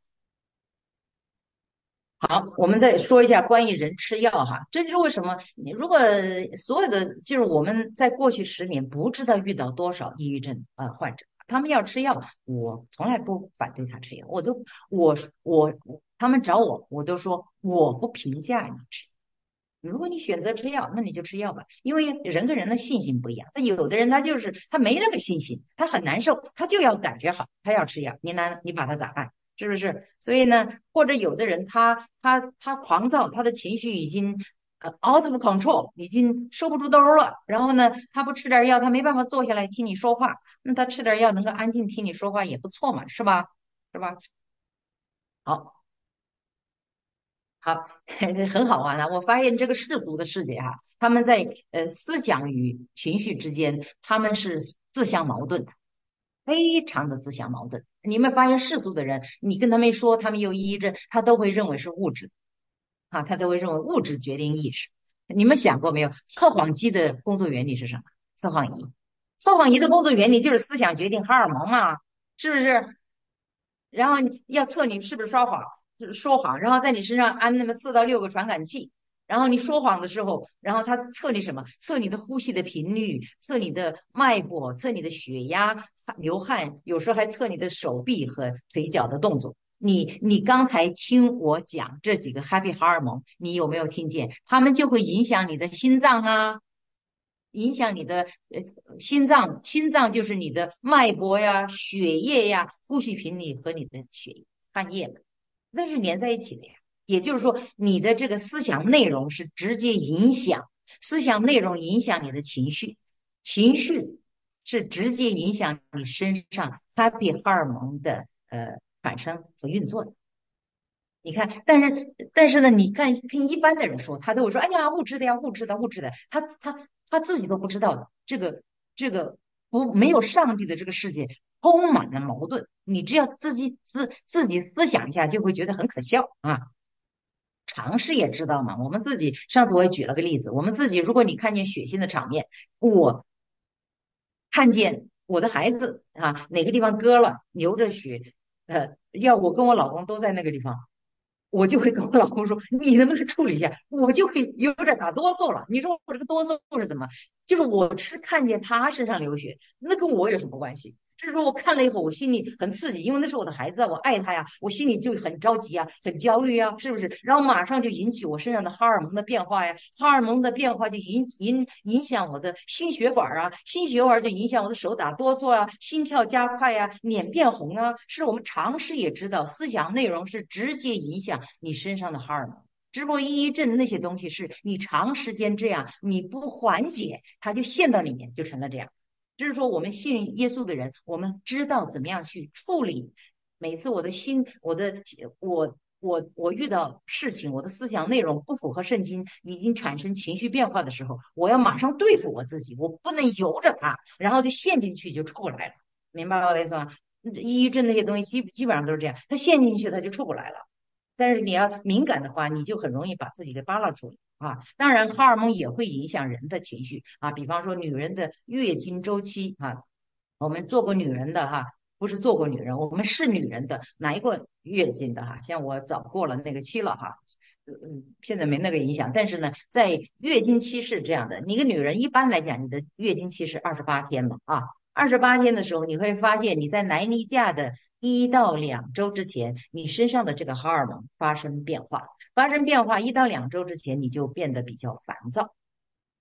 好，我们再说一下关于人吃药哈，这就是为什么你如果所有的就是我们在过去10年不知道遇到多少抑郁症患者，他们要吃药，我从来不反对他吃药，我我他们找我，我都说我不评价你吃。如果你选择吃药，那你就吃药吧，因为人跟人的信心不一样。那有的人他就是他没那个信心，他很难受，他就要感觉好，他要吃药。你把他咋办？是不是？所以呢，或者有的人他狂躁，他的情绪已经out of control，已经收不住兜了。然后呢，他不吃点药，他没办法坐下来听你说话。那他吃点药能够安静听你说话也不错嘛，是吧？是吧？好。好，很好玩啊！我发现这个世俗的世界哈、他们在思想与情绪之间，他们是自相矛盾的，非常的自相矛盾。你们发现世俗的人，你跟他们说他们有抑郁症，他都会认为是物质啊，他都会认为物质决定意识。你们想过没有？测谎机的工作原理是什么？测谎仪，测谎仪的工作原理就是思想决定荷尔蒙嘛，是不是？然后你要测你是不是说谎，就是说谎，然后在你身上安那么4到6个传感器，然后你说谎的时候，然后他测你什么？测你的呼吸的频率，测你的脉搏，测你的血压、流汗，有时候还测你的手臂和腿脚的动作。你刚才听我讲这几个 happy 荷尔蒙，你有没有听见？它们就会影响你的心脏啊，影响你的心脏，心脏就是你的脉搏呀、血液呀、呼吸频率和你的汗液嘛，那是连在一起的呀。也就是说，你的这个思想内容是直接影响，思想内容影响你的情绪，情绪是直接影响你身上 happy 荷尔蒙的产生和运作的。你看，但是呢，你看跟一般的人说，他都会说，哎呀，物质的呀，物质的，物质的，他自己都不知道的，这个没有上帝的这个世界充满了矛盾，你只要自己思想一下，就会觉得很可笑啊。尝试也知道嘛，我们自己上次我也举了个例子，我们自己如果你看见血腥的场面，我看见我的孩子啊哪个地方割了，流着血，要我跟我老公都在那个地方。我就会跟我老公说：“你能不能处理一下？”我就会有点打哆嗦了。你说我这个哆嗦是怎么？就是我是看见他身上流血，那跟我有什么关系？就是说我看了以后，我心里很刺激，因为那是我的孩子啊，我爱他呀，我心里就很着急啊，很焦虑啊，是不是？然后马上就引起我身上的荷尔蒙的变化呀，荷尔蒙的变化就影响我的心血管啊，心血管就影响我的手打哆嗦啊，心跳加快呀，脸变红啊。是我们常识也知道，思想内容是直接影响你身上的荷尔蒙。只不过抑郁症那些东西是你长时间这样，你不缓解，它就陷到里面，就成了这样。就是说，我们信耶稣的人，我们知道怎么样去处理。每次我的心，我遇到事情，我的思想内容不符合圣经，已经产生情绪变化的时候，我要马上对付我自己，我不能由着它，然后就陷进去就出不来了。明白我的意思吗？抑郁症那些东西基本上都是这样，它陷进去它就出不来了。但是你要敏感的话，你就很容易把自己给扒拉出来啊。当然，荷尔蒙也会影响人的情绪啊，比方说女人的月经周期啊，我们做过女人的哈，不是做过女人，我们是女人的，来过月经的哈，像我早过了那个期了哈，现在没那个影响。但是呢，在月经期是这样的，你一个女人一般来讲，你的月经期是28天嘛啊，28天的时候，你会发现你在来例假的1到2周之前，你身上的这个荷尔蒙发生变化，发生变化1到2周之前，你就变得比较烦躁。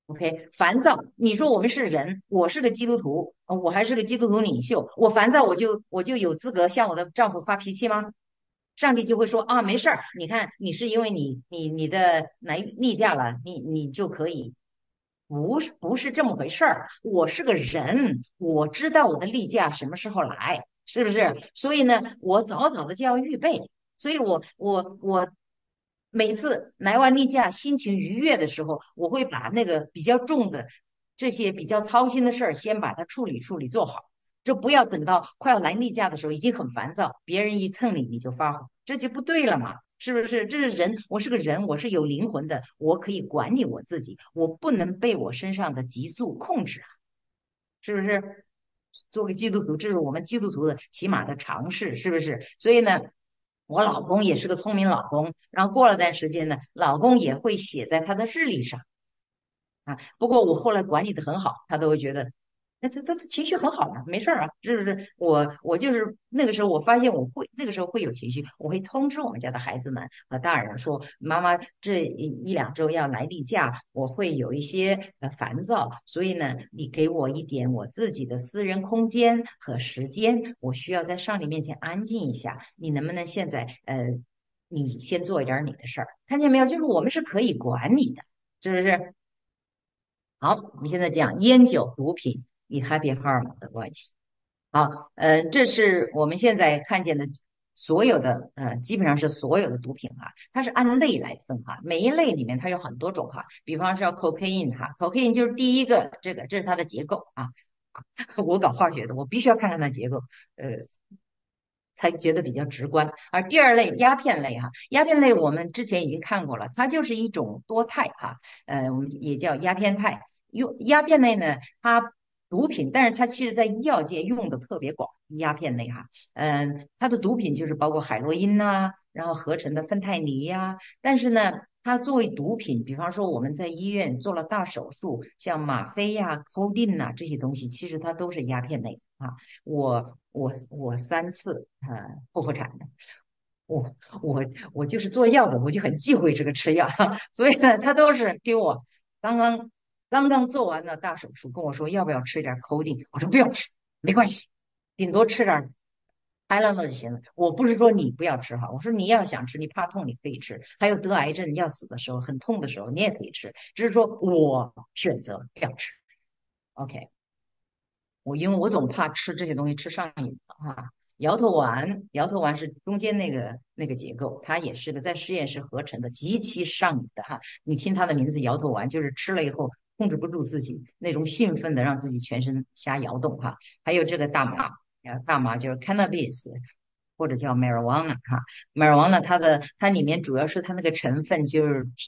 OK，烦躁。你说我们是人，我是个基督徒，我还是个基督徒领袖，我烦躁，我就有资格向我的丈夫发脾气吗？上帝就会说啊，没事儿，你看你是因为你的来例假了，你就可以，不是这么回事儿。我是个人，我知道我的例假什么时候来，是不是？所以呢，我早早的就要预备。所以我每次来完例假，心情愉悦的时候，我会把那个比较重的这些比较操心的事儿先把它处理处理做好。这不要等到快要来例假的时候，已经很烦躁，别人一蹭你就发火，这就不对了嘛，是不是？这是人，我是个人，我是有灵魂的，我可以管理我自己，我不能被我身上的激素控制啊，是不是？做个基督徒，这是我们基督徒的起码的常识，是不是？所以呢，我老公也是个聪明老公，然后过了段时间呢，老公也会写在他的日历上。啊，不过我后来管理的很好，他都会觉得，那他情绪很好嘛，没事儿啊，是不是？我就是那个时候，我发现我会那个时候会有情绪，我会通知我们家的孩子们和大人说，妈妈这一两周要来例假，我会有一些烦躁，所以呢，你给我一点我自己的私人空间和时间，我需要在上帝面前安静一下，你能不能现在你先做一点儿你的事儿，看见没有？就是我们是可以管理的，是不是？好，我们现在讲烟酒、毒品与 happy hormone 的关系。好，这是我们现在看见的所有的，基本上是所有的毒品哈，它是按类来分哈，每一类里面它有很多种哈，比方说 cocaine 哈，cocaine 就是第一个，这是它的结构啊。我搞化学的，我必须要看看它结构，呃，才觉得比较直观。而第二类鸦片类哈，鸦片类我们之前已经看过了，它就是一种多肽哈，我们也叫鸦片肽。用鸦片类呢，它毒品，但是它其实在医药界用的特别广，鸦片类哈，它的毒品就是包括海洛因呐、然后合成的芬太尼呀、但是呢，它作为毒品，比方说我们在医院做了大手术，像吗啡呀、codeine 呐这些东西，其实它都是鸦片类啊。我3次剖腹产的，我我我就是做药的，我就很忌讳这个吃药，所以呢，他都是给我刚刚刚刚做完了大手术，跟我说要不要吃点 codeine，我说不要吃，没关系，顶多吃点海乐乐就行了。我不是说你不要吃哈，我说你要想吃，你怕痛你可以吃，还有得癌症要死的时候很痛的时候你也可以吃，只是说我选择不要吃。OK，因为我总怕吃这些东西吃上瘾了啊。摇头丸，摇头丸是中间那个结构，它也是个在实验室合成的，极其上瘾的哈。你听它的名字摇头丸，就是吃了以后控制不住自己那种兴奋的，让自己全身瞎摇动哈。还有这个大麻，大麻就是 cannabis 或者叫 marijuana 哈，marijuana 它里面主要是它那个成分就是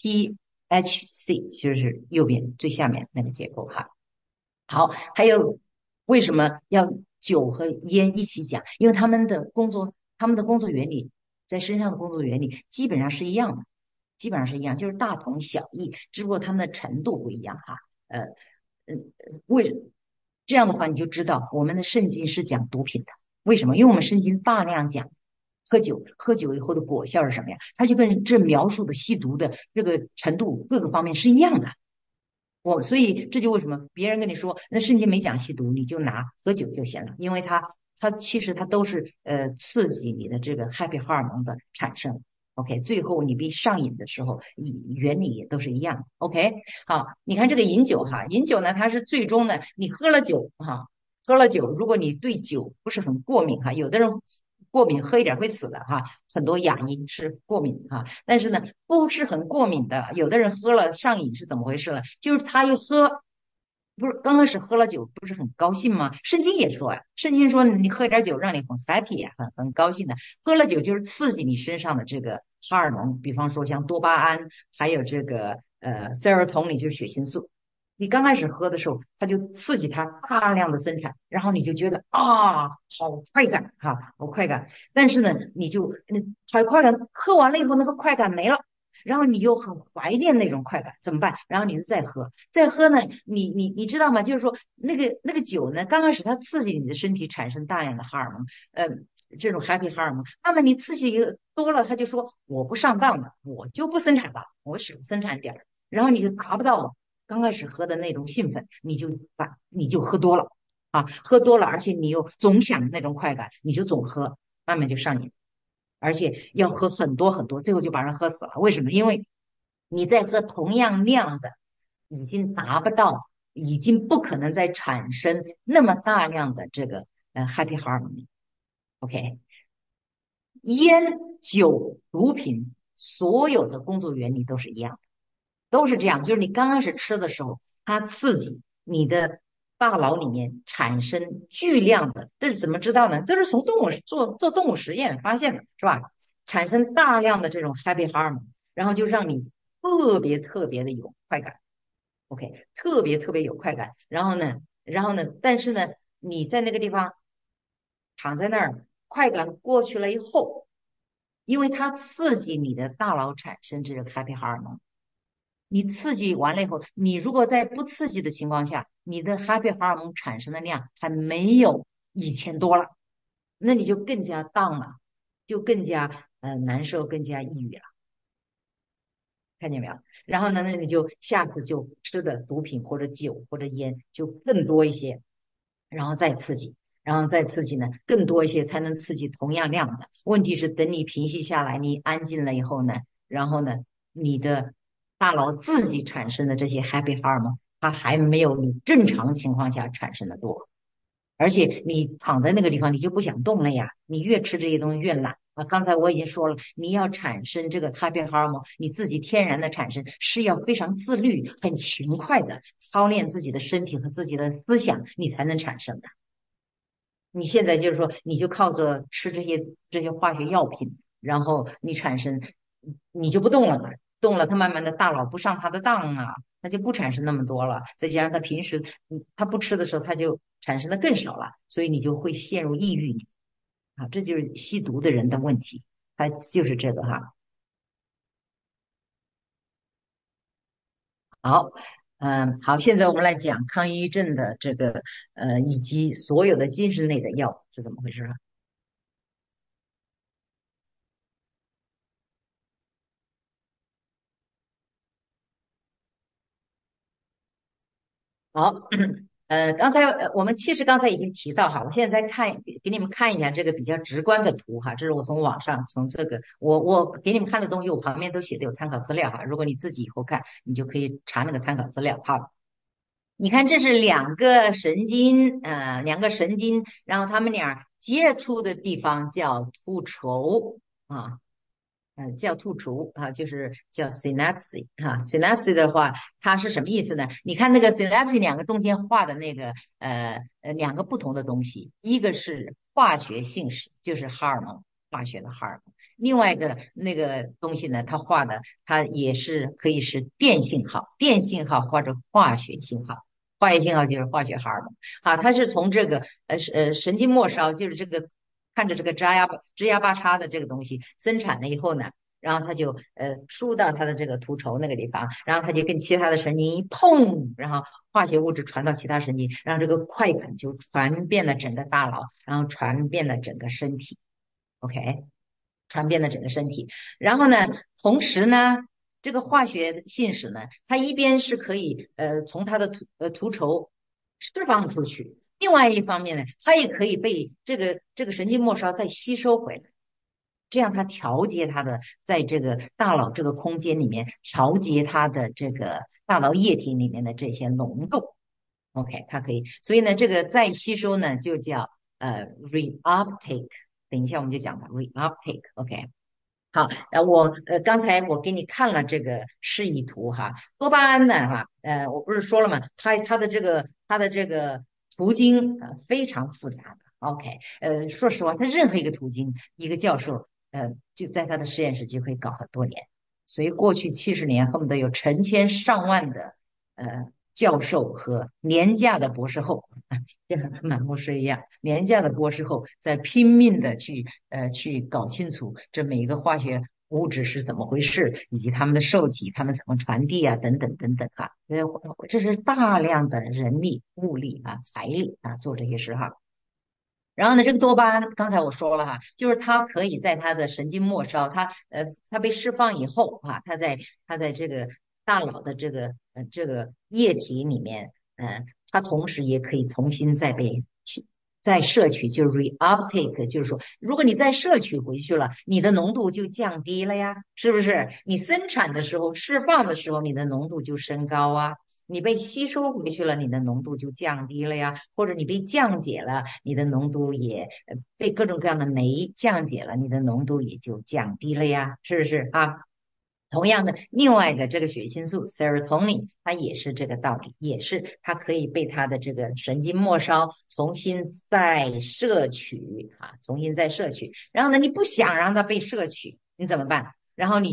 THC，就是右边最下面那个结构哈。好，还有为什么要酒和烟一起讲？因为他们的工作原理，在身上的工作原理基本上是一样的，基本上是一样，就是大同小异，只不过他们的程度不一样哈。呃，为这样的话，你就知道我们的圣经是讲毒品的。为什么？因为我们圣经大量讲喝酒，喝酒以后的果效是什么呀？它就跟这描述的吸毒的这个程度各个方面是一样的。所以这就为什么别人跟你说那圣经没讲吸毒，你就拿喝酒就行了，因为它其实它都是刺激你的这个 happy 荷尔蒙的产生。OK，最后你被上瘾的时候，原理也都是一样的。OK，好，你看这个饮酒哈，饮酒呢，它是最终呢，你喝了酒哈，喝了酒，如果你对酒不是很过敏哈，有的人过敏喝一点会死的哈，很多哑音是过敏哈。但是呢，不是很过敏的，有的人喝了上瘾是怎么回事呢？就是他一喝，不是刚开始喝了酒不是很高兴吗？圣经也说呀，圣经说你喝点酒让你很 happy 呀，很高兴的。喝了酒就是刺激你身上的这个荷尔蒙，比方说像多巴胺，还有这个serotonin 就是血清素。你刚开始喝的时候，它就刺激它大量的生产，然后你就觉得啊，好快感哈，好快感。但是呢，好快感，喝完了以后那个快感没了，然后你又很怀念那种快感，怎么办？然后你就再喝，再喝呢，你知道吗？就是说那个酒呢，刚开始它刺激你的身体产生大量的荷尔蒙，这种 happy 荷尔蒙，那么你刺激多了，他就说我不上当了，我就不生产了，我少生产点儿，然后你就达不到刚开始喝的那种兴奋，你就喝多了啊，喝多了，而且你又总想那种快感，你就总喝，慢慢就上瘾，而且要喝很多很多，最后就把人喝死了。为什么？因为你在喝同样量的，已经达不到，已经不可能再产生那么大量的这个happy hormone。OK，烟、酒、毒品，所有的工作原理都是一样的，都是这样。就是你刚开始吃的时候，它刺激你的大脑里面产生巨量的，这是怎么知道呢？这是从动物做动物实验发现的，是吧？产生大量的这种 happy hormone，然后就让你特别特别的有快感。OK，特别特别有快感。然后呢，但是呢，你在那个地方躺在那儿，快感过去了以后，因为它刺激你的大脑产生这个 happy hormone，你刺激完了以后，你如果在不刺激的情况下，你的 happy hormone 产生的量还没有以前多了，那你就更加 down 了，就更加难受，更加抑郁了。看见没有？然后呢，那你就下次就吃的毒品或者酒或者烟就更多一些，然后再刺激，然后再刺激呢更多一些，才能刺激同样量的。问题是，等你平息下来，你安静了以后呢，然后呢，你的大脑自己产生的这些 happy hormone，它还没有你正常情况下产生的多。而且你躺在那个地方，你就不想动了呀。你越吃这些东西越懒啊。刚才我已经说了，你要产生这个 happy hormone，你自己天然的产生是要非常自律、很勤快的操练自己的身体和自己的思想，你才能产生的。你现在就是说，你就靠着吃这些化学药品，然后你产生，你就不动了嘛，动了，它慢慢的大脑不上它的当啊，它就不产生那么多了。再加上它平时它不吃的时候，它就产生的更少了，所以你就会陷入抑郁啊，这就是吸毒的人的问题，他就是这个哈。好，好，现在我们来讲抗抑郁症的这个以及所有的精神类的药物是怎么回事啊？好，刚才我们其实刚才已经提到哈，我现在再看给你们看一下这个比较直观的图哈，这是我从网上从这个我给你们看的东西，我旁边都写的有参考资料哈，如果你自己以后看，你就可以查那个参考资料哈。你看，这是两个神经，然后它们俩接触的地方叫突轴啊。叫突触啊，就是叫 synapse 哈、synapse 的话，它是什么意思呢？你看那个 synapse 两个中间画的那个两个不同的东西，一个是化学性质，就是荷尔蒙，化学的荷尔蒙；另外一个那个东西呢，它也是可以是电信号，电信号或者化学信号。化学信号就是化学荷尔蒙啊，它是从这个神经末梢，就是这个看着这个枝丫八叉的这个东西生产了以后呢，然后它就输到它的这个突轴那个地方，然后它就跟其他的神经一碰，然后化学物质传到其他神经，让这个快感就传遍了整个大脑，然后传遍了整个身体。OK，传遍了整个身体。然后呢，同时呢，这个化学信使呢，它一边是可以从它的图轴释放出去，另外一方面呢，它也可以被这个神经末梢再吸收回来。这样它调节它的在这个大脑这个空间里面调节它的这个大脑液体里面的这些浓度。OK，它可以，所以呢，这个再吸收呢就叫reuptake。等一下我们就讲吧，reuptake。OK，好，刚才我给你看了这个示意图哈，多巴胺呢哈，我不是说了吗？它的这个途径非常复杂的。OK，说实话，它任何一个途径，一个教授就在他的实验室就可以搞很多年，所以过去70年恨不得有成千上万的教授和廉价的博士后，就像满牧师一样，廉价的博士后在拼命的去搞清楚这每一个化学物质是怎么回事，以及它们的受体，它们怎么传递啊，等等等等哈。这是大量的人力、物力啊、财力啊做这些事哈。然后呢，这个多巴胺刚才我说了哈，就是它可以在它的神经末梢，它被释放以后啊，它在这个大脑的这个液体里面，它同时也可以重新再摄取，就是 reuptake，就是说，如果你再摄取回去了，你的浓度就降低了呀，是不是？你生产的时候、释放的时候，你的浓度就升高啊。你被吸收回去了，你的浓度就降低了呀，或者你被降解了，你的浓度也被各种各样的酶降解了，你的浓度也就降低了呀，是不是啊？同样的，另外一个这个血清素 serotonin，它也是这个道理，也是它可以被它的这个神经末梢重新再摄取啊，重新再摄取。然后呢，你不想让它被摄取，你怎么办？然后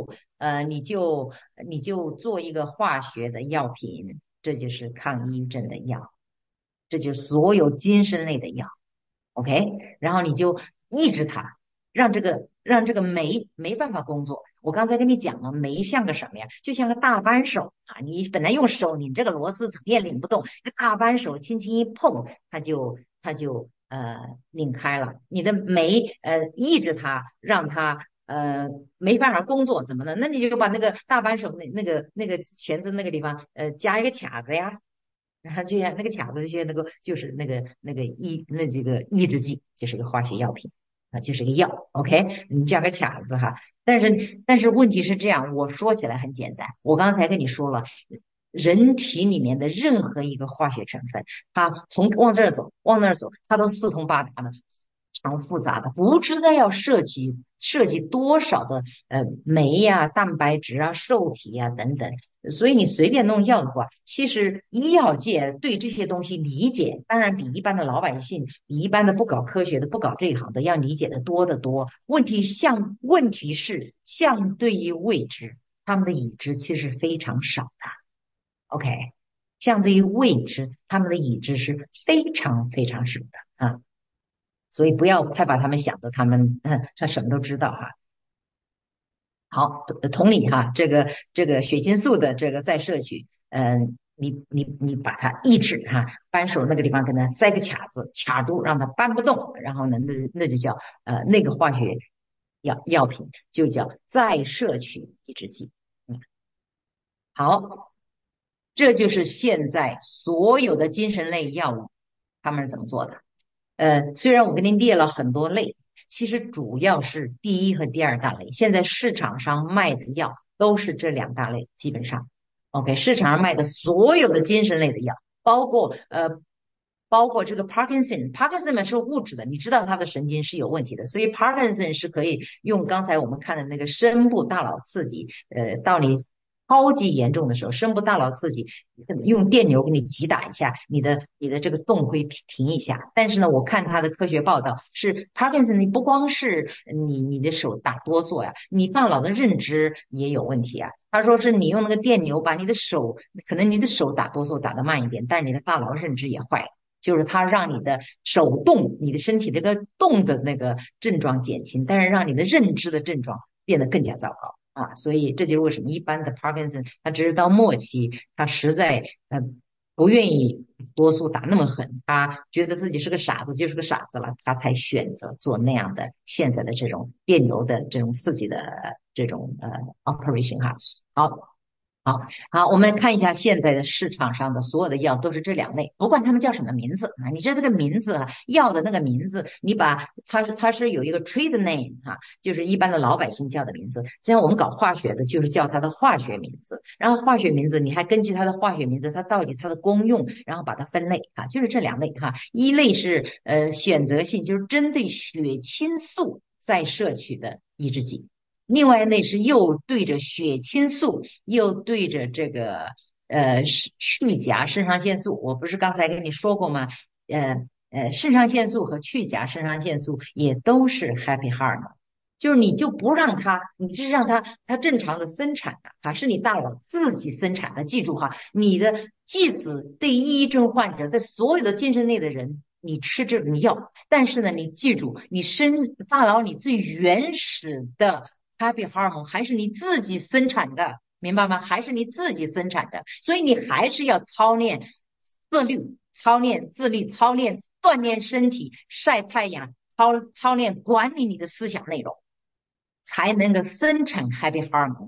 你就做一个化学的药品，这就是抗抑郁症的药，这就是所有精神类的药。OK，然后你就抑制它，让这个酶没办法工作。我刚才跟你讲了，酶像个什么呀？就像个大扳手啊！你本来用手拧这个螺丝，怎么也拧不动，这个大扳手轻轻一碰，它就拧开了。你的酶抑制它，让它没办法工作，怎么呢？那你就把那个大扳手那个钳子那个地方加一个卡子呀，然后就像那个卡子，就像就是那这个抑制剂，就是个化学药品啊，就是个药。OK，你加个卡子哈。但是问题是这样，我说起来很简单，我刚才跟你说了，人体里面的任何一个化学成分，它从往这儿走，往那儿走，它都四通八达的，非常复杂的，不知道要涉及多少的酶呀、蛋白质啊、受体呀、等等。所以你随便弄药的话，其实医药界对这些东西理解，当然比一般的老百姓、比一般的不搞科学的、不搞这一行的要理解的多得多。问题是相对于未知，他们的已知其实非常少的。OK，相对于未知，他们的已知是非常非常少的啊。所以不要太把他们想的他什么都知道哈。好，同理哈，这个血清素的这个再摄取，你把它抑制哈，扳手那个地方给它塞个卡子，卡住让它搬不动，然后呢，那就叫那个化学药品就叫再摄取抑制剂。嗯，好，这就是现在所有的精神类药物，他们是怎么做的？虽然我给您列了很多类，其实主要是第一和第二大类。现在市场上卖的药都是这两大类，基本上。OK，市场上卖的所有的精神类的药，包括这个 Parkinson 是物质的，你知道他的神经是有问题的，所以 Parkinson 是可以用刚才我们看的那个深部大脑刺激，到你超级严重的时候，深部大脑刺激，用电流给你击打一下，你的这个动会停一下。但是呢，我看他的科学报道是 Parkinson，你不光是你的手打哆嗦呀，你大脑的认知也有问题啊。他说是你用那个电流把你的手，可能你的手打哆嗦打得慢一点，但是你的大脑认知也坏了。就是它让你的手动，你的身体这个动的那个症状减轻，但是让你的认知的症状变得更加糟糕啊！所以这就是为什么一般的 Parkinson，他只是到末期，他实在不愿意多数打那么狠，他觉得自己是个傻子，就是个傻子了，他才选择做那样的现在的这种电流的这种刺激的这种operation 哈。好，好好，我们看一下现在的市场上的所有的药都是这两类，不管他们叫什么名字啊，你这个名字啊，药的那个名字，你把它是有一个 trade name 哈、就是一般的老百姓叫的名字。像我们搞化学的，就是叫它的化学名字，然后化学名字你还根据它的化学名字，它到底它的功用，然后把它分类啊，就是这两类哈、一类是选择性，就是针对血清素再摄取的抑制剂。另外那是又对着血清素，又对着这个去甲肾上腺素。我不是刚才跟你说过吗？肾上腺素和去甲肾上腺素也都是 happy hormone，就是你就不让它，你是让它正常的生产的啊，是你大脑自己生产的。记住哈，你的即使对抑郁症患者的所有的精神类的人，你吃这种药，但是呢，你记住，你大脑里最原始的 happy hormone 还是你自己生产的，明白吗？还是你自己生产的，所以你还是要操练自律，操练自律，操练锻炼身体，晒太阳，操练管理你的思想内容，才能够生成 happy hormone。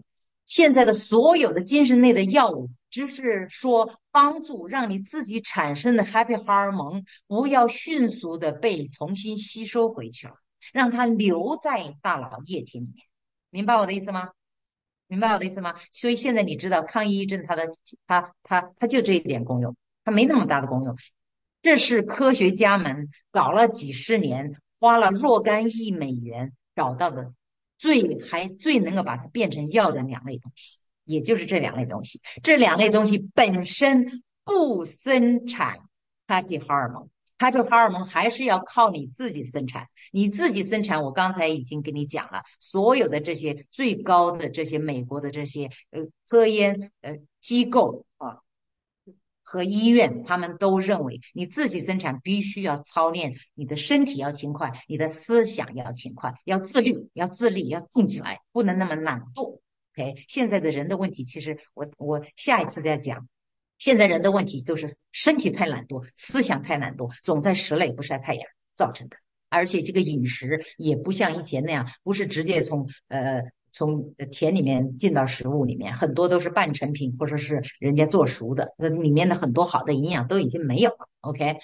现在的所有的精神类的药物，只是说帮助让你自己产生的 happy 荷尔蒙不要迅速的被重新吸收回去了，让它留在大脑液体里面。明白我的意思吗？明白我的意思吗？所以现在你知道抗抑郁症它就这一点功用，它没那么大的功用。这是科学家们搞了几十年，花了若干亿美元找到的最能够把它变成药的两类东西，也就是这两类东西。这两类东西本身不生产 happy 荷尔蒙。happy 荷尔蒙还是要靠你自己生产，你自己生产。我刚才已经跟你讲了，所有的这些最高的这些美国的这些科研机构啊，和医院，他们都认为你自己生产必须要操练，你的身体要勤快，你的思想要勤快，要自律，要自立，要动起来，不能那么懒惰。OK，现在的人的问题，其实我下一次再讲。现在人的问题都是身体太懒惰，思想太懒惰，总在室内不晒太阳造成的。而且这个饮食也不像以前那样，不是直接从田里面进到食物里面，很多都是半成品或者是人家做熟的，那里面的很多好的营养都已经没有了。OK，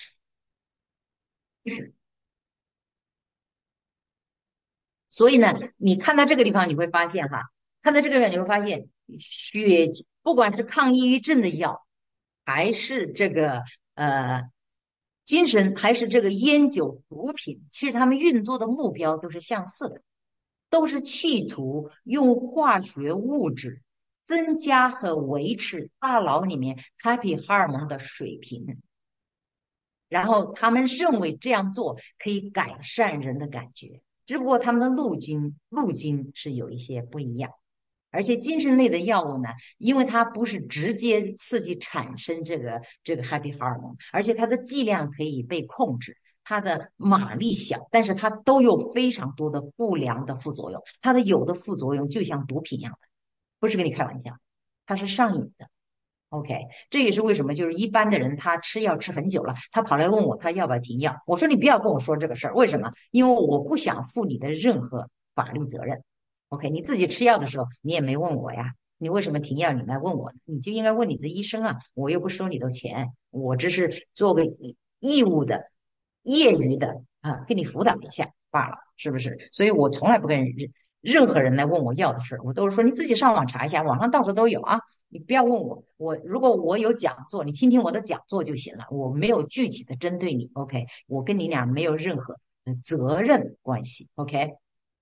所以呢，你看到这个地方你会发现哈，看到这个地方你会发现血不管是抗抑郁症的药，还是这个呃精神，还是这个烟酒毒品，其实他们运作的目标都是相似的。都是企图用化学物质增加和维持大脑里面 happy 荷尔蒙的水平，然后他们认为这样做可以改善人的感觉，只不过他们的路径是有一些不一样。而且精神类的药物呢，因为它不是直接刺激产生这个 happy 荷尔蒙，而且它的剂量可以被控制，它的马力小，但是它都有非常多的不良的副作用。它的有的副作用就像毒品一样的，不是跟你开玩笑，它是上瘾的。OK，这也是为什么就是一般的人他吃药吃很久了，他跑来问我他要不要停药，我说你不要跟我说这个事儿，为什么？因为我不想负你的任何法律责任。OK，你自己吃药的时候你也没问我呀，你为什么停药你来问我呢？你就应该问你的医生啊，我又不收你的钱，我只是做个义务的、业余的啊，给你辅导一下罢了，是不是？所以我从来不跟任何人来问我要的事儿，我都是说你自己上网查一下，网上到处都有啊。你不要问我，如果我有讲座，你听听我的讲座就行了。我没有具体的针对你，OK？我跟你俩没有任何责任关系，OK？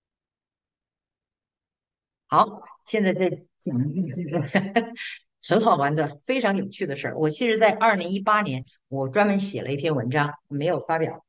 好，现在在讲一个这个很好玩的、非常有趣的事儿。我其实，在2018年，我专门写了一篇文章，没有发表，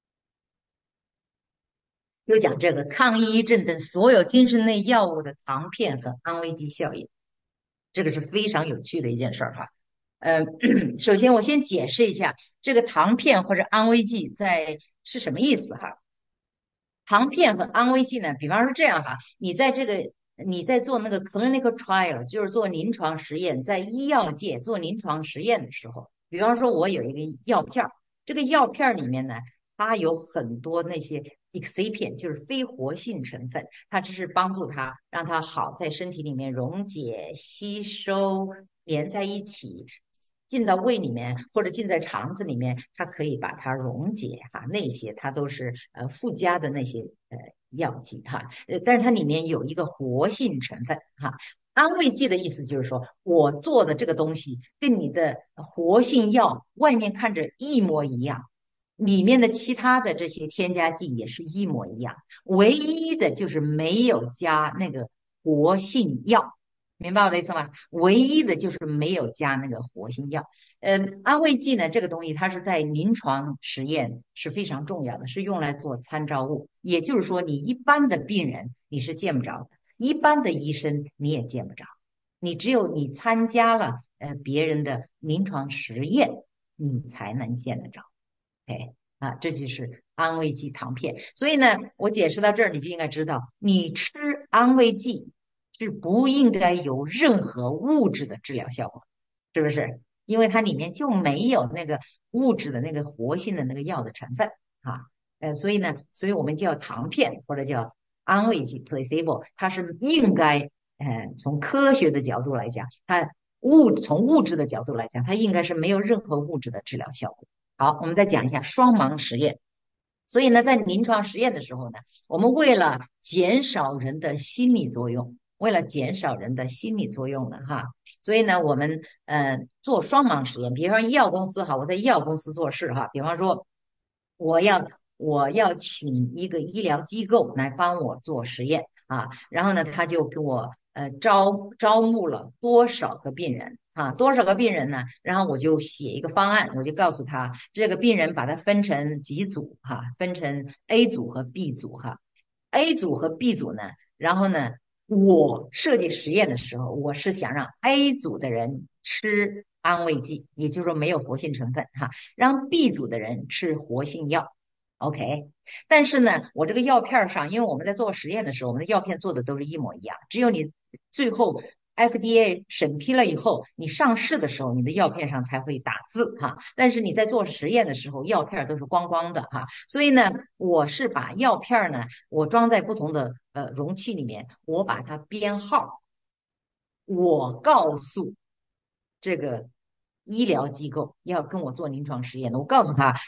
就讲这个抗抑郁症等所有精神类药物的糖片和安慰剂效应。这个是非常有趣的一件事儿哈。呃，首先我先解释一下这个糖片或者安慰剂是什么意思哈。糖片和安慰剂呢，比方说这样哈，你在做那个 clinical trial，就是做临床实验，在医药界做临床实验的时候，比方说我有一个药片儿，这个药片儿里面呢，它有很多那些 excipient，就是非活性成分，它只是帮助它让它好在身体里面溶解、吸收、连在一起。进到胃里面或者进在肠子里面，它可以把它溶解哈，那些它都是附加的那些药剂哈，但是它里面有一个活性成分哈。安慰剂的意思就是说，我做的这个东西跟你的活性药外面看着一模一样，里面的其他的这些添加剂也是一模一样，唯一的就是没有加那个活性药。明白我的意思吗？唯一的就是没有加那个活性药。安慰剂呢，这个东西它是在临床实验是非常重要的，是用来做参照物。也就是说，你一般的病人你是见不着的，一般的医生你也见不着，你只有你参加了别人的临床实验，你才能见得着。OK，啊，这就是安慰剂糖片。所以呢，我解释到这儿，你就应该知道，你吃安慰剂是不应该有任何物质的治疗效果，是不是？因为它里面就没有那个物质的那个活性的那个药的成分啊。所以呢，所以我们叫糖片或者叫安慰剂 placebo，它是应该从科学的角度来讲，从物质的角度来讲，它应该是没有任何物质的治疗效果。好，我们再讲一下双盲实验。所以呢，在临床实验的时候呢，我们为了减少人的心理作用，为了减少人的心理作用呢，哈，所以呢，我们做双盲实验。比方医药公司哈，我在医药公司做事哈，比方说我要我要请一个医疗机构来帮我做实验啊，然后呢，他就给我招募了多少个病人啊，多少个病人呢？然后我就写一个方案，我就告诉他这个病人把它分成几组哈，分成 A 组和 B 组哈，A 组和 B 组呢，然后呢，我设计实验的时候，我是想让 A 组的人吃安慰剂，也就是说没有活性成分哈，让 B 组的人吃活性药。OK，但是呢，我这个药片上，因为我们在做实验的时候，我们的药片做的都是一模一样，只有你最后 FDA 审批了以后，你上市的时候，你的药片上才会打字哈。但是你在做实验的时候，药片都是光光的哈。所以呢，我是把药片呢，我装在不同的容器里面，我把它编号，我告诉这个医疗机构要跟我做临床实验的，我告诉他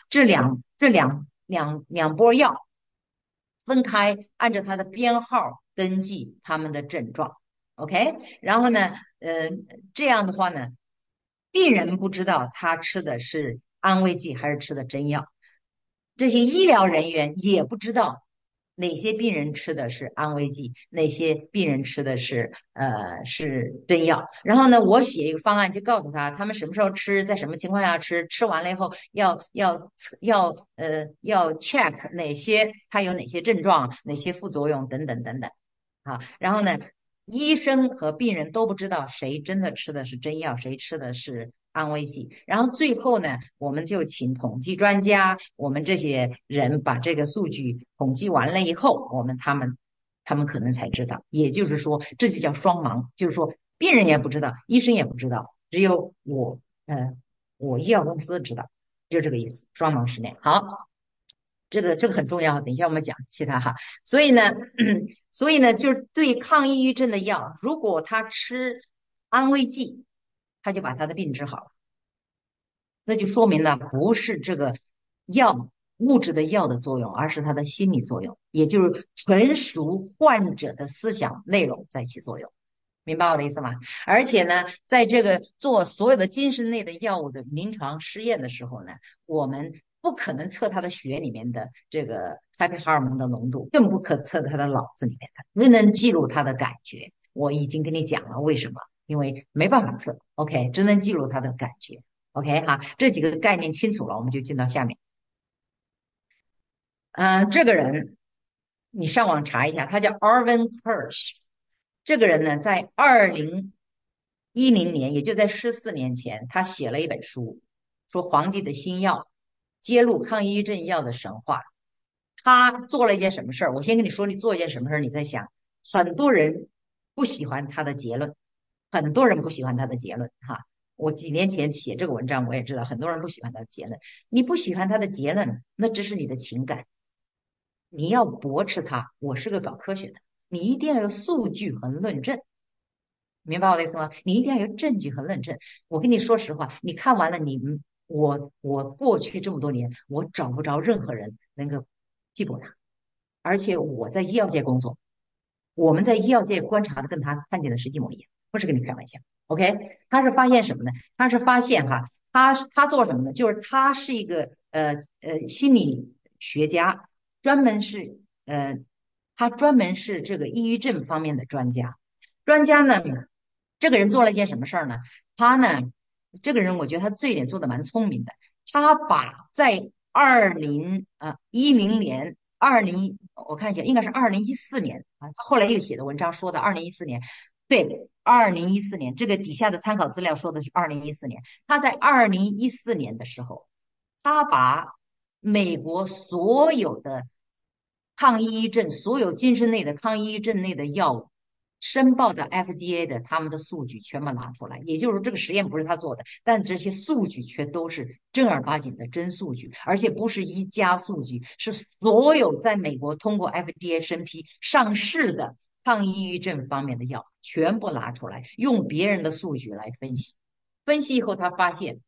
这两波药分开，按照它的编号登记他们的症状。OK，然后呢，这样的话呢，病人不知道他吃的是安慰剂还是吃的真药，这些医疗人员也不知道哪些病人吃的是安慰剂，哪些病人吃的是真药。然后呢，我写一个方案，就告诉他们什么时候吃，在什么情况下吃，吃完了以后要 check 他有哪些症状，哪些副作用等等等等。啊，然后呢，医生和病人都不知道谁真的吃的是真药，谁吃的是安慰剂。然后最后呢，我们就请统计专家，我们这些人把这个数据统计完了以后，他们可能才知道。也就是说，这就叫双盲，就是说病人也不知道，医生也不知道，只有我医药公司知道，就这个意思。双盲实验，好。这个很重要，等一下我们讲其他哈。所以呢，所以呢，就是对抗抑郁症的药，如果他吃安慰剂，他就把他的病治好了，那就说明呢，不是这个药物质的药的作用，而是他的心理作用，也就是纯属患者的思想内容在起作用。明白我的意思吗？而且呢，在这个做所有的精神类的药物的临床试验的时候呢，我们不可能测他的血里面的这个 happy 荷尔蒙的浓度，更不可测他的脑子里面的，只能记录他的感觉。我已经跟你讲了为什么，因为没办法测，OK，只能记录他的感觉，OK 哈，这几个概念清楚了，我们就进到下面。这个人你上网查一下，他叫 Arvin Hirsch。这个人呢，在2010年，也就在14年前，他写了一本书，说《皇帝的新药：揭露抗抑郁症药的神话》。他做了一件什么事儿？我先跟你说，你做一件什么事儿，你再想。很多人不喜欢他的结论，很多人不喜欢他的结论。哈，我几年前写这个文章，我也知道很多人不喜欢他的结论。你不喜欢他的结论，那只是你的情感。你要驳斥他。我是个搞科学的，你一定要有数据和论证。明白我的意思吗？你一定要有证据和论证。我跟你说实话，你看完了我过去这么多年，我找不着任何人能够批驳他。而且我在医药界工作，我们在医药界观察的跟他看见的是一模一样，不是跟你开玩笑。OK，他是发现什么呢？他是发现哈，他做什么呢？就是他是一个心理学家，专门是他专门是这个抑郁症方面的专家。专家呢，这个人做了一件什么事儿呢？他呢，这个人我觉得他这一点做的蛮聪明的。他把在2010年我看一下，应该是2014年啊。他后来又写的文章说的2014年，对，2014年这个底下的参考资料说的是2014年。他在2014年的时候，他把美国所有的抗抑郁症、所有精神类的抗抑郁症类的药物申报的 FDA 的他们的数据全部拿出来，也就是说这个实验不是他做的，但这些数据却都是正儿八经的真数据，而且不是一家数据，是所有在美国通过 FDA 审批上市的抗抑郁症方面的药全部拿出来，用别人的数据来分析。分析以后，他发现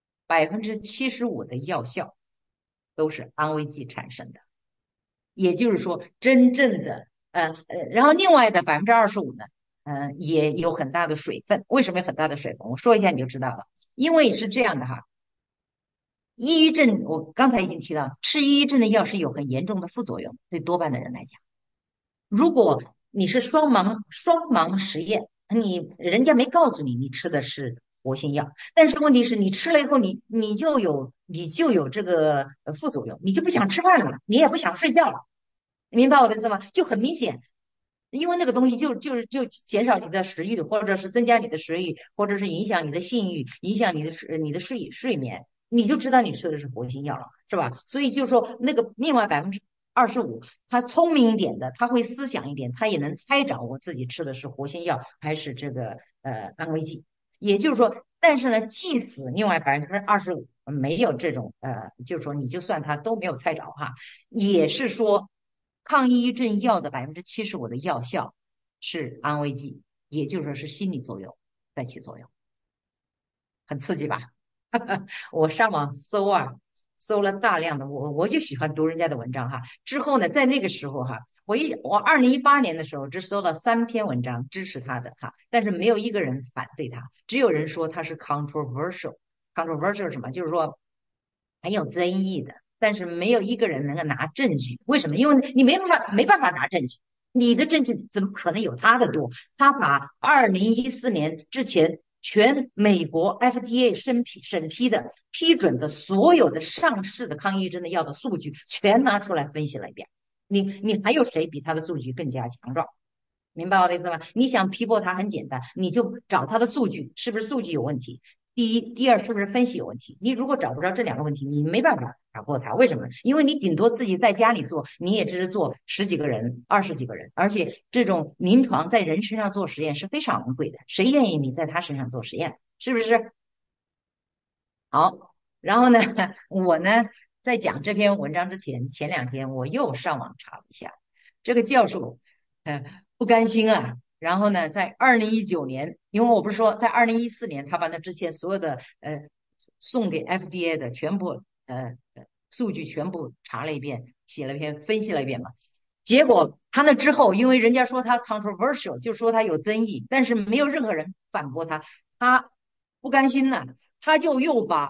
75%的药效都是安慰剂产生的，也就是说，真正的然后另外的25%呢，也有很大的水分。为什么有很大的水分？我说一下你就知道了。因为是这样的哈，抑郁症我刚才已经提到，吃抑郁症的药是有很严重的副作用，对多半的人来讲。如果你是双盲实验，人家没告诉你吃的是活性药，但是问题是你吃了以后你就有这个副作用，你就不想吃饭了，你也不想睡觉了，明白我的意思吗？就很明显，因为那个东西就减少你的食欲，或者是增加你的食欲，或者是影响你的性欲，影响你的睡眠，你就知道你吃的是活性药了，是吧？所以就说那个另外25%，他聪明一点的，他会思想一点，他也能猜着我自己吃的是活性药还是这个安慰剂。也就是说，但是呢，即使另外25%没有这种就是说你就算他都没有猜着哈，也是说抗抑郁症药的75%的药效是安慰剂，也就是说是心理作用在起作用，很刺激吧？我上网搜啊，搜了大量的，我就喜欢读人家的文章哈。之后呢，在那个时候哈，我2018年的时候只搜到3篇文章支持他的哈，但是没有一个人反对他，只有人说他是 controversial。controversial 是什么？就是说很有争议的，但是没有一个人能够拿证据。为什么？因为你没办法拿证据，你的证据怎么可能有他的多？他把2014年之前全美国 FDA 审批的批准的所有的上市的抗抑郁症的药的数据全拿出来分析了一遍。你还有谁比他的数据更加强壮？明白我的意思吗？你想批驳他很简单，你就找他的数据，是不是数据有问题？第一，第二，是不是分析有问题？你如果找不着这2个问题，你没办法打破它。为什么？因为你顶多自己在家里做，你也只是做十几个人、20几个人，而且这种临床在人身上做实验是非常昂贵的，谁愿意你在他身上做实验？是不是？好，然后呢，我呢在讲这篇文章之前，前2天我又上网查了一下，这个教授，呃，不甘心啊，然后呢，在2019年，因为我不是说在2014年，他把那之前所有的送给 FDA 的全部数据全部查了一遍，写了一篇分析了一遍嘛，结果他那之后，因为人家说他 controversial，就说他有争议，但是没有任何人反驳他，他不甘心呐、他就又把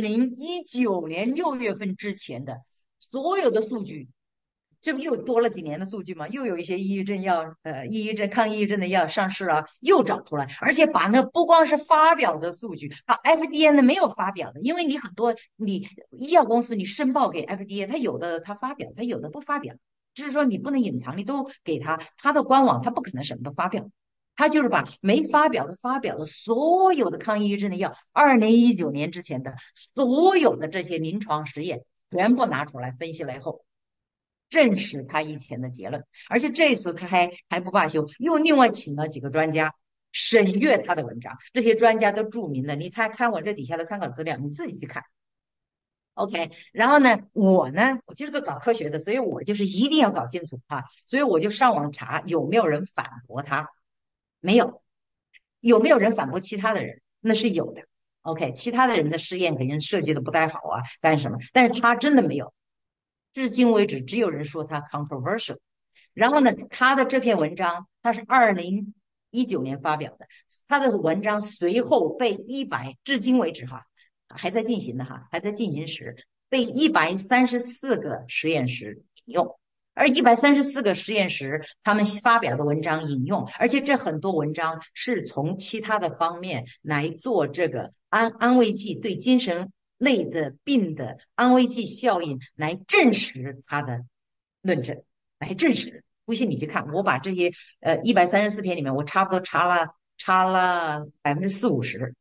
2019年6月份之前的所有的数据，这不又多了几年的数据吗？又有一些抑郁症药，抗抑郁症的药上市了，又找出来，而且把那不光是发表的数据，把 FDA 呢没有发表的，因为你很多医药公司你申报给 FDA，他有的他发表，他有的不发表，就是说你不能隐藏，你都给他，他的官网他不可能什么都发表。他就是把没发表的、发表的所有的抗抑郁症的药，2019年之前的所有的这些临床实验，全部拿出来分析了以后，证实他以前的结论。而且这次他还不罢休，又另外请了几个专家审阅他的文章，这些专家都注明了，你猜看我这底下的参考资料，你自己去看。OK，然后呢，我就是个搞科学的，所以我就是一定要搞清楚啊，所以我就上网查有没有人反驳他，没有。有没有人反驳其他的人？那是有的。OK，其他的人的试验肯定设计的不太好啊，干什么？但是他真的没有，至今为止只有人说他 controversial。然后呢，他的这篇文章他是2019年发表的，他的文章随后被至今为止哈还在进行的哈，还在进行时被134个实验室引用。而134个实验室，他们发表的文章引用，而且这很多文章是从其他的方面来做这个安慰剂对精神类的病的安慰剂效应来证实它的论证，来证实。不信你去看，我把这些134篇里面，我差不多查了40%-50%，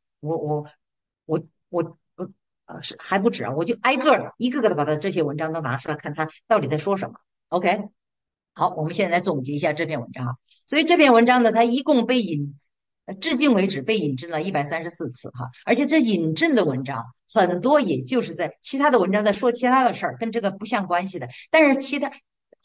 我是还不止啊，我就挨个的一个个的把他这些文章都拿出来看，他到底在说什么。OK，好，我们现在来总结一下这篇文章啊。所以这篇文章呢，它一共至今为止被引证了134次哈，而且这引证的文章很多，也就是在其他的文章在说其他的事儿，跟这个不相关系的，但是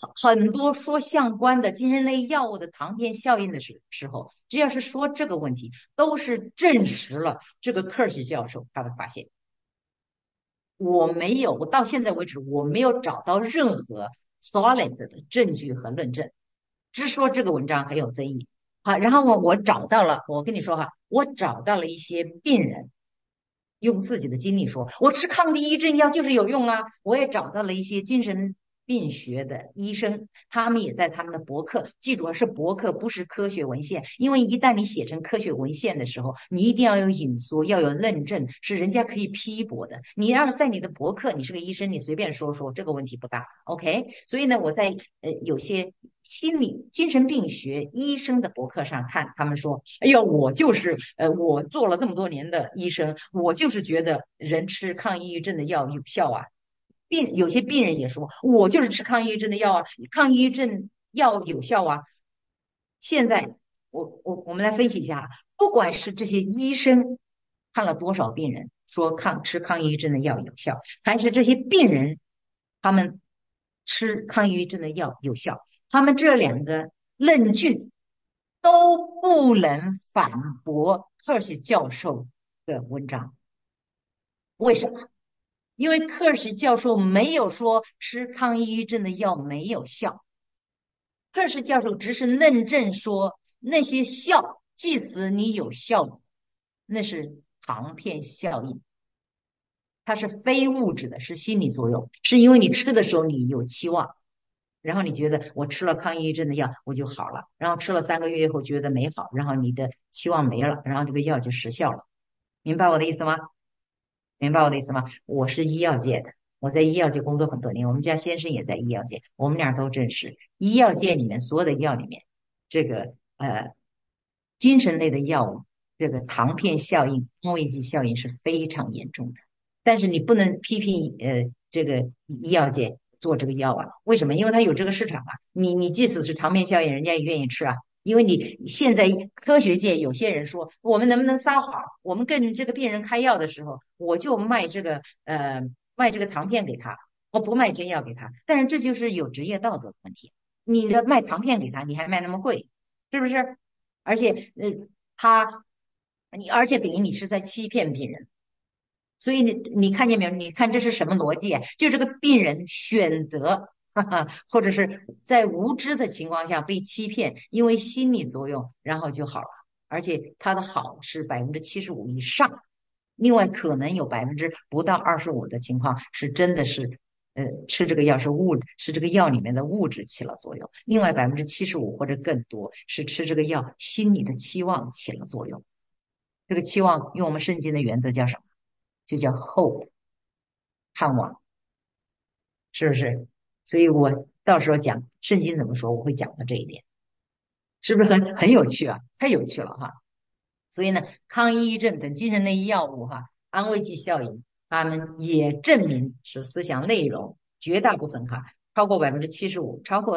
很多说相关的精神类药物的糖片效应的时候，只要是说这个问题，都是证实了这个科尔西教授他的发现。我没有，我到现在为止我没有找到任何 solid 的证据和论证，只说这个文章很有争议。好，然后我找到了，我跟你说哈，我找到了一些病人用自己的经历说，我吃抗抑郁症药就是有用啊。我也找到了一些精神病学的医生，他们也在他们的博客，记住啊，是博客，不是科学文献。因为一旦你写成科学文献的时候，你一定要有引述，要有论证，是人家可以批驳的。你要是在你的博客，你是个医生，你随便说说，这个问题不大，OK？所以呢，我在有些心理精神病学医生的博客上看，他们说，哎呦，我就是我做了这么多年的医生，我就是觉得人吃抗抑郁症的药有效啊。有些病人也说，我就是吃抗抑郁症的药啊，抗抑郁症药有效啊。现在我们来分析一下，不管是这些医生看了多少病人说吃抗抑郁症的药有效，还是这些病人他们吃抗抑郁症的药有效，他们这两个论据都不能反驳赫西教授的文章。为什么？因为科尔什教授没有说吃抗抑郁症的药没有效，科尔什教授只是论证说那些效即使你有效果，那是糖片效应，它是非物质的，是心理作用，是因为你吃的时候你有期望，然后你觉得我吃了抗抑郁症的药我就好了，然后吃了3个月以后觉得没好，然后你的期望没了，然后这个药就失效了。明白我的意思吗？明白我的意思吗？我是医药界的，我在医药界工作很多年，我们家先生也在医药界，我们俩都证实，医药界里面所有的药里面，这个精神类的药物，这个糖片效应、安慰剂效应是非常严重的。但是你不能批评这个医药界做这个药啊？为什么？因为它有这个市场啊。你即使是糖片效应，人家也愿意吃啊。因为你现在科学界有些人说，我们能不能撒谎？我们跟这个病人开药的时候，我就卖这个糖片给他，我不卖真药给他。但是这就是有职业道德的问题。你的卖糖片给他，你还卖那么贵，是不是？而且他而且等于你是在欺骗病人。所以你看见没有？你看这是什么逻辑啊？就这个病人选择，哈哈，或者是在无知的情况下被欺骗，因为心理作用，然后就好了。而且它的好是75%以上，另外可能有不到25%的情况是真的是，吃这个药是这个药里面的物质起了作用，另外75%或者更多是吃这个药心理的期望起了作用。这个期望用我们圣经的原则叫什么？就叫 hope 盼望，是不是？所以我到时候讲圣经怎么说，我会讲到这一点，是不是很有趣啊？太有趣了哈！所以呢，抗抑郁症等精神类药物哈，安慰剂效应，他们也证明是思想内容绝大部分哈，超过75%，超过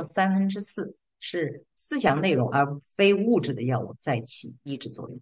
4%是思想内容而非物质的药物在起抑制作用。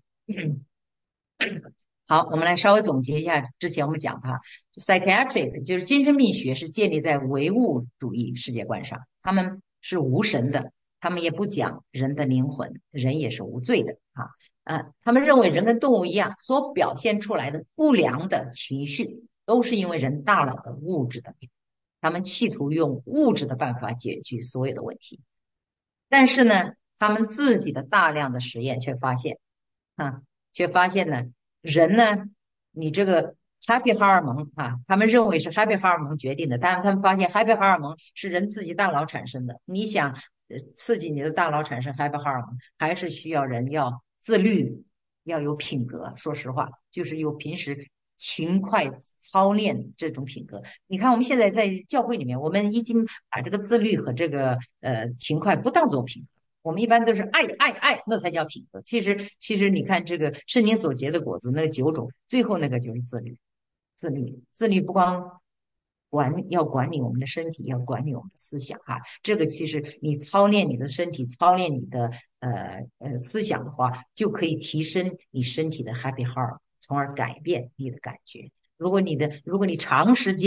好，我们来稍微总结一下之前我们讲的哈，psychiatric 就是精神病学是建立在唯物主义世界观上，他们是无神的，他们也不讲人的灵魂，人也是无罪的啊。他们认为人跟动物一样，所表现出来的不良的情绪都是因为人大脑的物质的病，他们企图用物质的办法解决所有的问题，但是呢，他们自己的大量的实验却发现，啊，却发现呢。人呢，你这个 happy 荷尔蒙啊，他们认为是 happy 荷尔蒙决定的，但是他们发现 happy 荷尔蒙是人自己大脑产生的。你想刺激你的大脑产生 happy 荷尔蒙，还是需要人要自律，要有品格。说实话，就是有平时勤快操练这种品格。你看我们现在在教会里面，我们已经把这个自律和这个勤快不当做品格。我们一般都是爱爱爱，那才叫品格。其实你看这个圣经所结的果子，那9种，最后那个就是自律。自律不光要管理我们的身体，要管理我们的思想哈。这个其实你操练你的身体，操练你的思想的话，就可以提升你身体的 happy heart，从而改变你的感觉。如果你长时间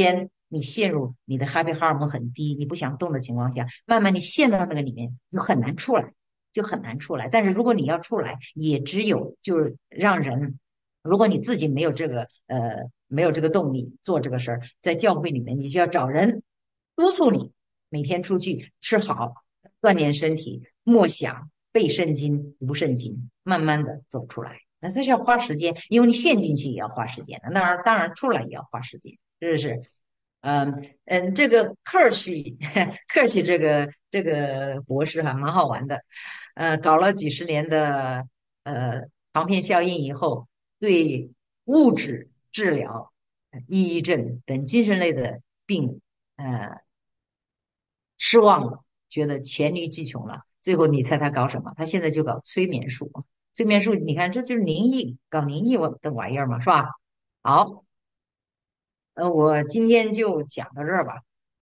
你陷入你的 happy hormone 很低，你不想动的情况下，慢慢你陷到那个里面，就很难出来，就很难出来。但是如果你要出来，也只有就是让人，如果你自己没有这个动力做这个事儿，在教会里面，你就要找人督促你，每天出去吃好，锻炼身体，默想、背圣经、读圣经，慢慢的走出来。那这是要花时间，因为你陷进去也要花时间的，那当然出来也要花时间，是不是？这个克许克许这个博士还蛮好玩的，搞了几十年的长片效应以后，对物质治疗、抑郁症等精神类的病，呃，失望了，觉得黔驴技穷了。最后你猜他搞什么？他现在就搞催眠术。催眠术，你看这就是灵异，搞灵异的玩意儿嘛，是吧？好，我今天就讲到这儿吧。